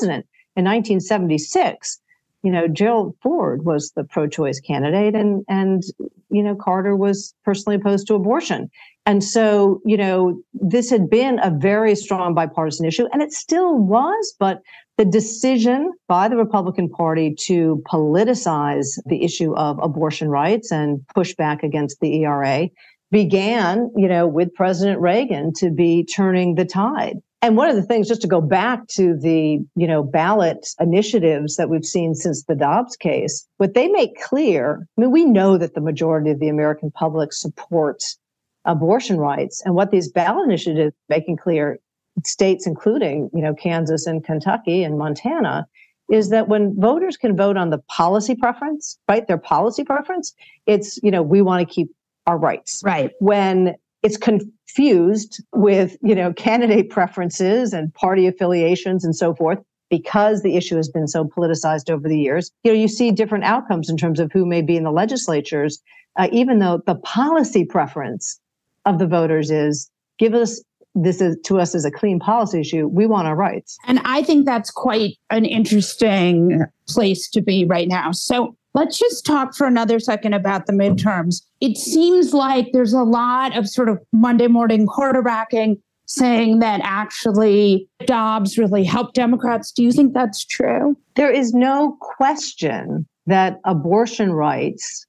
in nineteen seventy-six, you know, Gerald Ford was the pro-choice candidate, and, and, you know, Carter was personally opposed to abortion. And so, you know, this had been a very strong bipartisan issue, and it still was, but the decision by the Republican Party to politicize the issue of abortion rights and push back against the E R A began, you know, with President Reagan to be turning the tide. And one of the things, just to go back to the, you know, ballot initiatives that we've seen since the Dobbs case, what they make clear, I mean, we know that the majority of the American public supports abortion rights. And what these ballot initiatives making clear, states including, you know, Kansas and Kentucky and Montana, is that when voters can vote on the policy preference, right, their policy preference, it's, you know, we want to keep our rights. Right. When it's confused with, you know, candidate preferences and party affiliations and so forth, because the issue has been so politicized over the years, you know, you see different outcomes in terms of who may be in the legislatures, uh, even though the policy preference of the voters is give us, this is to us as a clean policy issue. We want our rights. And I think that's quite an interesting place to be right now. So let's just talk for another second about the midterms. It seems like there's a lot of sort of Monday morning quarterbacking saying that actually Dobbs really helped Democrats. Do you think that's true? There is no question that abortion rights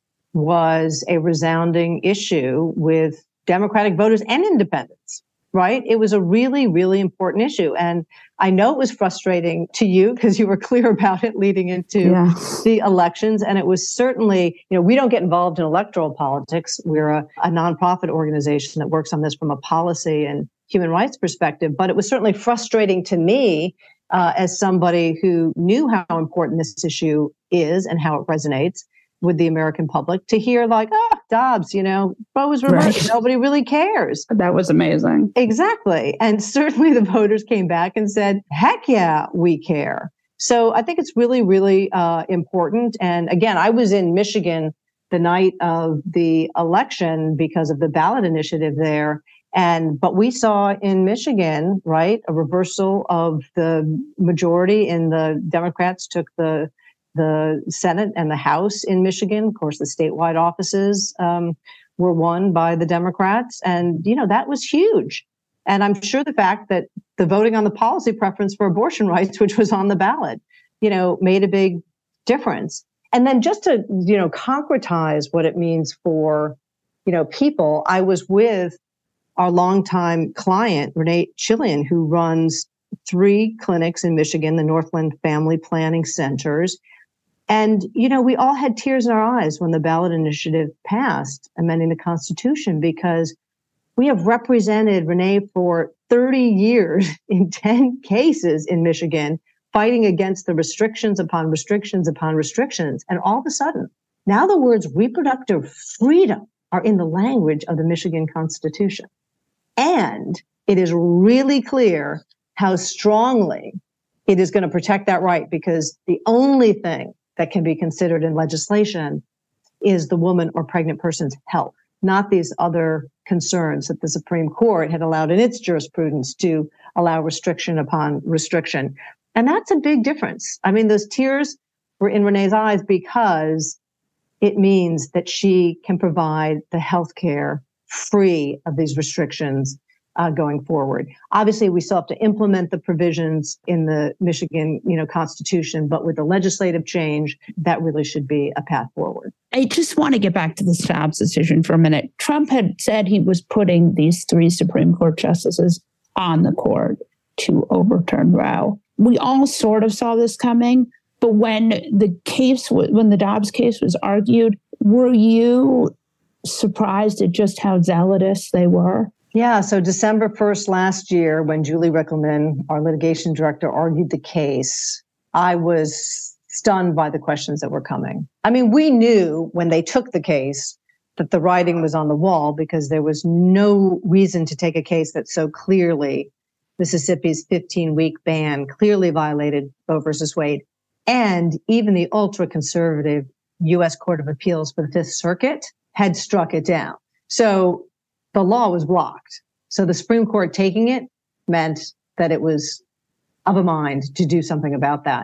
was a resounding issue with Democratic voters and independents. Right? It was a really, really important issue. And I know it was frustrating to you because you were clear about it leading into yeah. the elections. And it was certainly, you know, we don't get involved in electoral politics. We're a, a nonprofit organization that works on this from a policy and human rights perspective. But it was certainly frustrating to me uh, as somebody who knew how important this issue is and how it resonates with the American public to hear like, oh, Dobbs, you know, Roe was reversed. Right. Nobody really cares. That was amazing. Exactly. And certainly the voters came back and said, heck yeah, we care. So I think it's really, really uh, important. And again, I was in Michigan the night of the election because of the ballot initiative there. And but we saw in Michigan, right, a reversal of the majority, and the Democrats took the the Senate and the House in Michigan. Of course, the statewide offices um, were won by the Democrats. And, you know, that was huge. And I'm sure the fact that the voting on the policy preference for abortion rights, which was on the ballot, you know, made a big difference. And then just to, you know, concretize what it means for, you know, people, I was with our longtime client, Renee Chillian, who runs three clinics in Michigan, the Northland Family Planning Centers. And, you know, we all had tears in our eyes when the ballot initiative passed, amending the Constitution, because we have represented Renee for thirty years in ten cases in Michigan, fighting against the restrictions upon restrictions upon restrictions. And all of a sudden, now the words reproductive freedom are in the language of the Michigan Constitution. And it is really clear how strongly it is going to protect that right, because the only thing that can be considered in legislation is the woman or pregnant person's health, not these other concerns that the Supreme Court had allowed in its jurisprudence to allow restriction upon restriction. And that's a big difference. I mean, those tears were in Renee's eyes because it means that she can provide the health care free of these restrictions Uh, going forward. Obviously, we still have to implement the provisions in the Michigan, you know, Constitution, but with the legislative change, that really should be a path forward. I just want to get back to this Dobbs decision for a minute. Trump had said he was putting these three Supreme Court justices on the court to overturn Roe. We all sort of saw this coming, but when the case, when the Dobbs case was argued, were you surprised at just how zealous they were? Yeah, so December first last year, when Julie Rickleman, our litigation director, argued the case, I was stunned by the questions that were coming. I mean, we knew when they took the case that the writing was on the wall, because there was no reason to take a case that so clearly Mississippi's fifteen-week ban clearly violated Roe versus Wade. And even the ultra-conservative U S Court of Appeals for the Fifth Circuit had struck it down. So the law was blocked. So the Supreme Court taking it meant that it was of a mind to do something about that.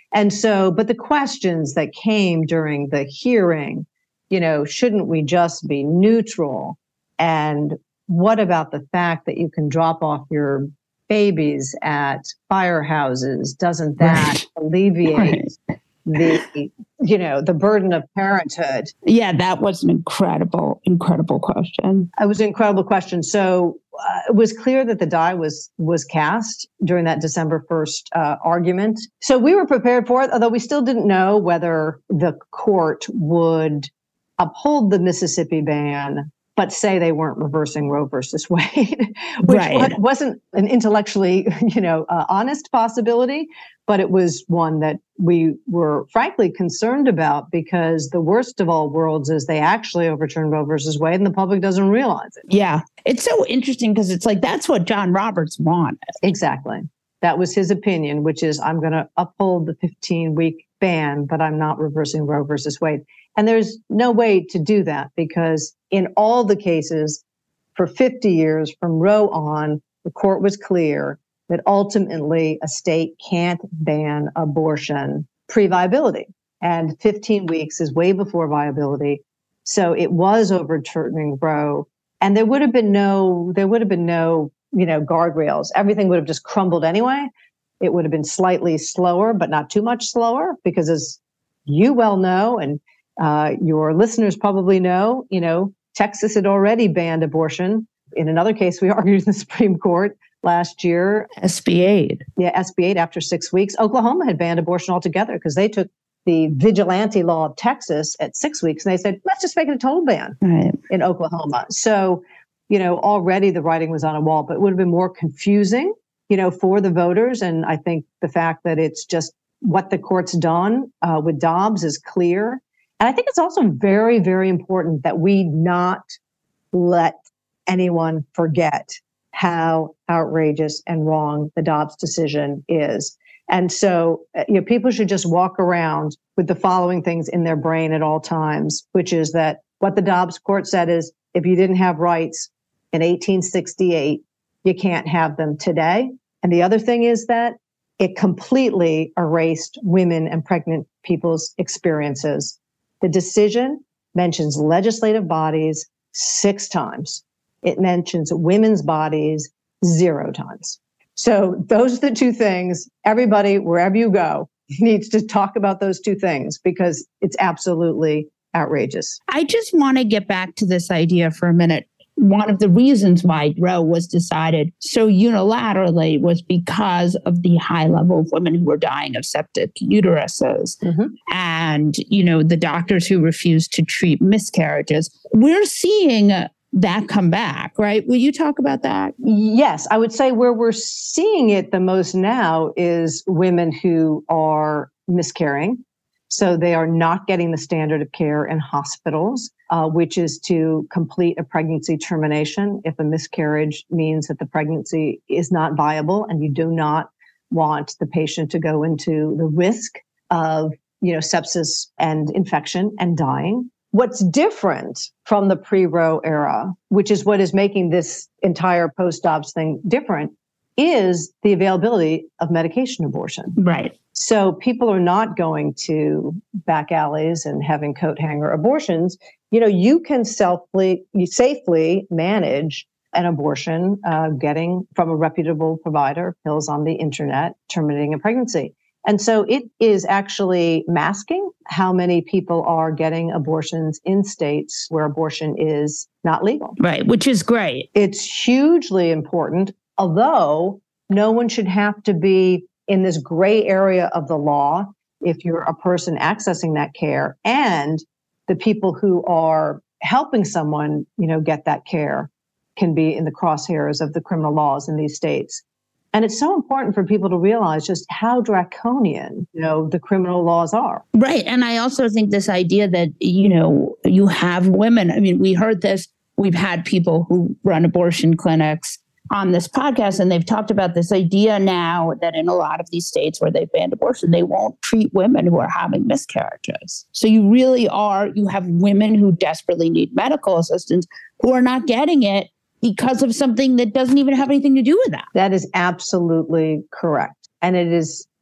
And so, but the questions that came during the hearing, you know, shouldn't we just be neutral? And what about the fact that you can drop off your babies at firehouses? Doesn't that right. alleviate right. the, you know, the burden of parenthood? Yeah, that was an incredible, incredible question. It was an incredible question. So uh, it was clear that the die was was cast during that December first uh, argument. So we were prepared for it, although we still didn't know whether the court would uphold the Mississippi ban, but say they weren't reversing Roe versus Wade, which right. wasn't an intellectually, you know, uh, honest possibility, but it was one that we were frankly concerned about, because the worst of all worlds is they actually overturned Roe versus Wade and the public doesn't realize it. Yeah. It's so interesting because it's like, that's what John Roberts wanted. Exactly. That was his opinion, which is, I'm going to uphold the fifteen week ban, but I'm not reversing Roe versus Wade. And there's no way to do that, because in all the cases for fifty years from Roe on, the court was clear that ultimately a state can't ban abortion pre-viability. And fifteen weeks is way before viability. So it was overturning Roe. And there would have been no, there would have been no, you know, guardrails. Everything would have just crumbled anyway. It would have been slightly slower, but not too much slower, because as you well know, and uh, your listeners probably know, you know, Texas had already banned abortion. In another case, we argued in the Supreme Court last year. S B eight. Yeah, S B eight after six weeks. Oklahoma had banned abortion altogether because they took the vigilante law of Texas at six weeks and they said, let's just make it a total ban right. in Oklahoma. So, you know, already the writing was on a wall, but it would have been more confusing, you know, for the voters. And I think the fact that it's just what the court's done uh, with Dobbs is clear. And I think it's also very, very important that we not let anyone forget how outrageous and wrong the Dobbs decision is. And so, you know, people should just walk around with the following things in their brain at all times, which is that what the Dobbs court said is, if you didn't have rights in eighteen sixty-eight, you can't have them today. And the other thing is that it completely erased women and pregnant people's experiences. The decision mentions legislative bodies six times. It mentions women's bodies zero times. So those are the two things. Everybody, wherever you go, needs to talk about those two things, because it's absolutely outrageous. I just want to get back to this idea for a minute. One of the reasons why Roe was decided so unilaterally was because of the high level of women who were dying of septic uteruses mm-hmm. and, you know, the doctors who refused to treat miscarriages. We're seeing that come back, right? Will you talk about that? Yes, I would say where we're seeing it the most now is women who are miscarrying. So they are not getting the standard of care in hospitals, uh, which is to complete a pregnancy termination if a miscarriage means that the pregnancy is not viable and you do not want the patient to go into the risk of, you know, sepsis and infection and dying. What's different from the pre-Roe era, which is what is making this entire post-Dobbs thing different, is the availability of medication abortion. Right. So people are not going to back alleys and having coat hanger abortions. You know, you can selfly, you safely manage an abortion, uh, getting from a reputable provider pills on the internet, terminating a pregnancy. And so it is actually masking how many people are getting abortions in states where abortion is not legal. Right, which is great. It's hugely important, although no one should have to be in this gray area of the law if you're a person accessing that care, and the people who are helping someone, you know, get that care can be in the crosshairs of the criminal laws in these states. And it's so important for people to realize just how draconian, you know, the criminal laws are. Right. And I also think this idea that, you know, you have women. I mean, we heard this. We've had people who run abortion clinics on this podcast, and they've talked about this idea now that in a lot of these states where they've banned abortion, they won't treat women who are having miscarriages. So you really are, you have women who desperately need medical assistance who are not getting it because of something that doesn't even have anything to do with that. That is absolutely correct. And it is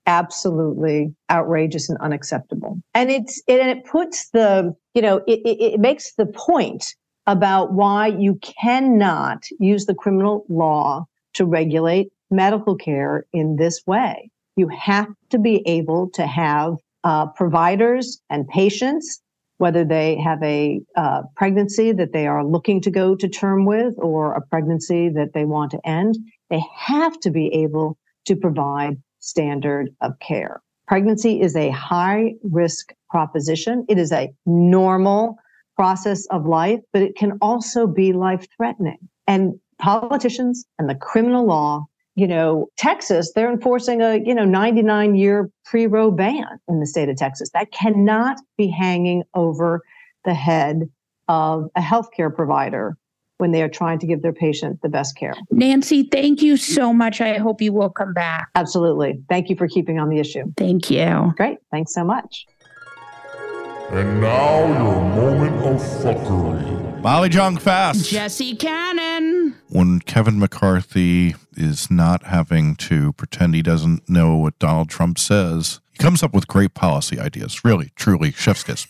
absolutely outrageous and unacceptable. And it's it, and it puts the, you know, it, it, it makes the point about why you cannot use the criminal law to regulate medical care in this way. You have to be able to have uh, providers and patients, whether they have a uh, pregnancy that they are looking to go to term with or a pregnancy that they want to end, they have to be able to provide standard of care. Pregnancy is a high risk proposition. It is a normal process of life, but it can also be life threatening. And politicians and the criminal law, you know, Texas, they're enforcing a, you know, ninety-nine year pre-Roe ban in the state of Texas. That cannot be hanging over the head of a healthcare provider when they are trying to give their patient the best care. Nancy, thank you so much. I hope you will come back. Absolutely. Thank you for keeping on the issue. Thank you. Great. Thanks so much. And now your moment of fuckery. Molly Jong Fast. Jesse Cannon. When Kevin McCarthy is not having to pretend he doesn't know what Donald Trump says, he comes up with great policy ideas. Really, truly, chef's kiss.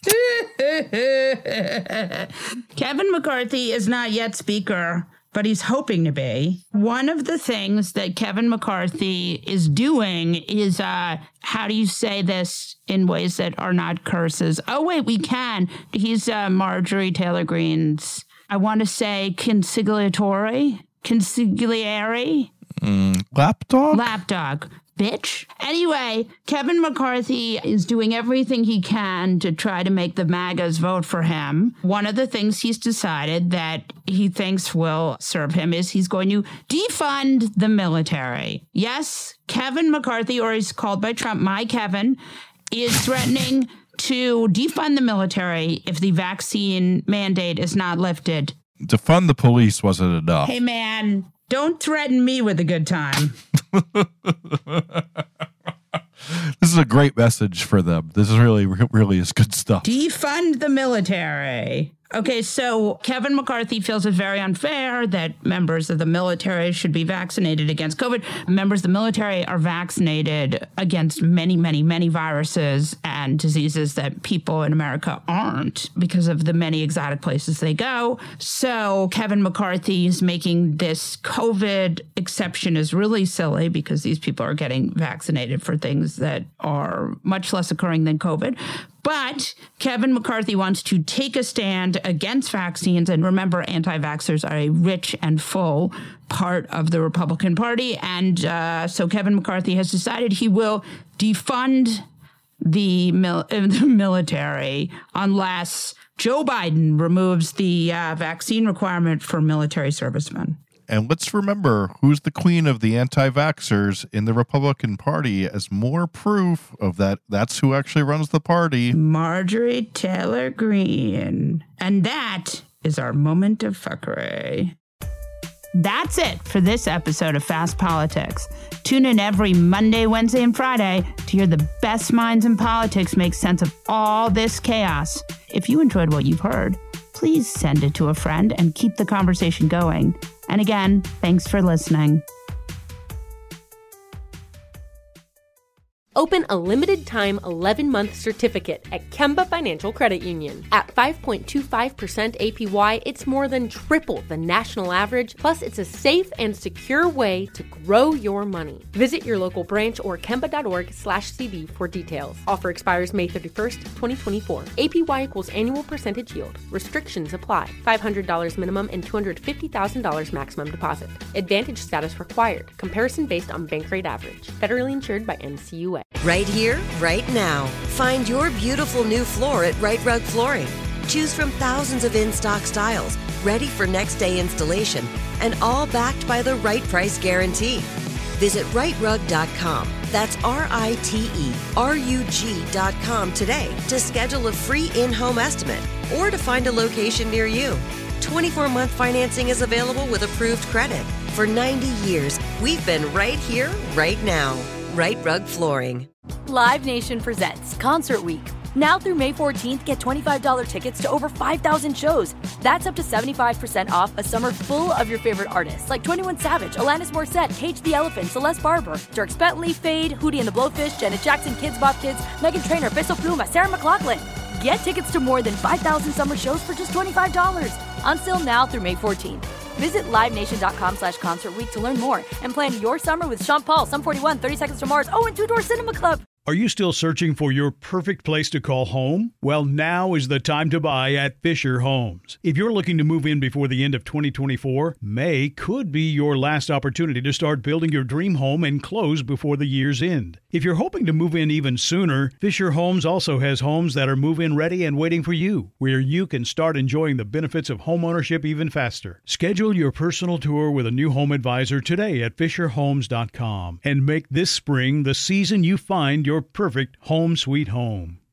Kevin McCarthy is not yet speaker, but he's hoping to be. One of the things that Kevin McCarthy is doing is, uh, how do you say this in ways that are not curses? Oh, wait, we can. He's uh, Marjorie Taylor Greene's, I want to say, consigliatore? Consigliere? Mm, lapdog? Lapdog. Bitch. Anyway, Kevin McCarthy is doing everything he can to try to make the MAGAs vote for him. One of the things he's decided that he thinks will serve him is he's going to defund the military. Yes, Kevin McCarthy, or he's called by Trump, my Kevin, is threatening to defund the military if the vaccine mandate is not lifted. Defund the police wasn't enough. Hey, man, don't threaten me with a good time. This is a great message for them. This is really, really is good stuff. Defund the military. Okay, so Kevin McCarthy feels it's very unfair that members of the military should be vaccinated against COVID. Members of the military are vaccinated against many, many, many viruses and diseases that people in America aren't because of the many exotic places they go. So Kevin McCarthy is making this COVID exception is really silly because these people are getting vaccinated for things that are much less occurring than COVID. But Kevin McCarthy wants to take a stand against vaccines. And remember, anti-vaxxers are a rich and full part of the Republican Party. And uh, so Kevin McCarthy has decided he will defund the, mil- the military unless Joe Biden removes the uh, vaccine requirement for military servicemen. And let's remember who's the queen of the anti-vaxxers in the Republican Party as more proof of that. That's who actually runs the party. Marjorie Taylor Greene. And that is our moment of fuckery. That's it for this episode of Fast Politics. Tune in every Monday, Wednesday, and Friday to hear the best minds in politics make sense of all this chaos. If you enjoyed what you've heard, please send it to a friend and keep the conversation going. And again, thanks for listening. Open a limited-time eleven-month certificate at Kemba Financial Credit Union. At five point two five percent A P Y, it's more than triple the national average, plus it's a safe and secure way to grow your money. Visit your local branch or kemba.org slash CD for details. Offer expires May thirty-first, twenty twenty-four. A P Y equals annual percentage yield. Restrictions apply. five hundred dollars minimum and two hundred fifty thousand dollars maximum deposit. Advantage status required. Comparison based on bank rate average. Federally insured by N C U A. Right here, right now. Find your beautiful new floor at Right Rug Flooring. Choose from thousands of in-stock styles, ready for next day installation, and all backed by the right price guarantee. Visit right rug dot com. That's R I T E R U G dot com today to schedule a free in-home estimate or to find a location near you. twenty-four month financing is available with approved credit. For ninety years, we've been right here, right now. Right Rug Flooring. Live Nation presents Concert Week. Now through May fourteenth, get twenty-five dollars tickets to over five thousand shows. That's up to seventy-five percent off a summer full of your favorite artists like twenty-one Savage, Alanis Morissette, Cage the Elephant, Celeste Barber, Dierks Bentley, Fade, Hootie and the Blowfish, Janet Jackson, Kids Bop Kids, Meghan Trainor, Peso Pluma, Sarah McLachlan. Get tickets to more than five thousand summer shows for just twenty-five dollars. On sale now through May fourteenth. Visit livenation.com slash concert week to learn more and plan your summer with Sean Paul, Sum forty-one, thirty Seconds to Mars, oh, and Two Door Cinema Club. Are you still searching for your perfect place to call home? Well, now is the time to buy at Fisher Homes. If you're looking to move in before the end of twenty twenty-four, May could be your last opportunity to start building your dream home and close before the year's end. If you're hoping to move in even sooner, Fisher Homes also has homes that are move-in ready and waiting for you, where you can start enjoying the benefits of homeownership even faster. Schedule your personal tour with a new home advisor today at fisher homes dot com and make this spring the season you find your perfect home sweet home.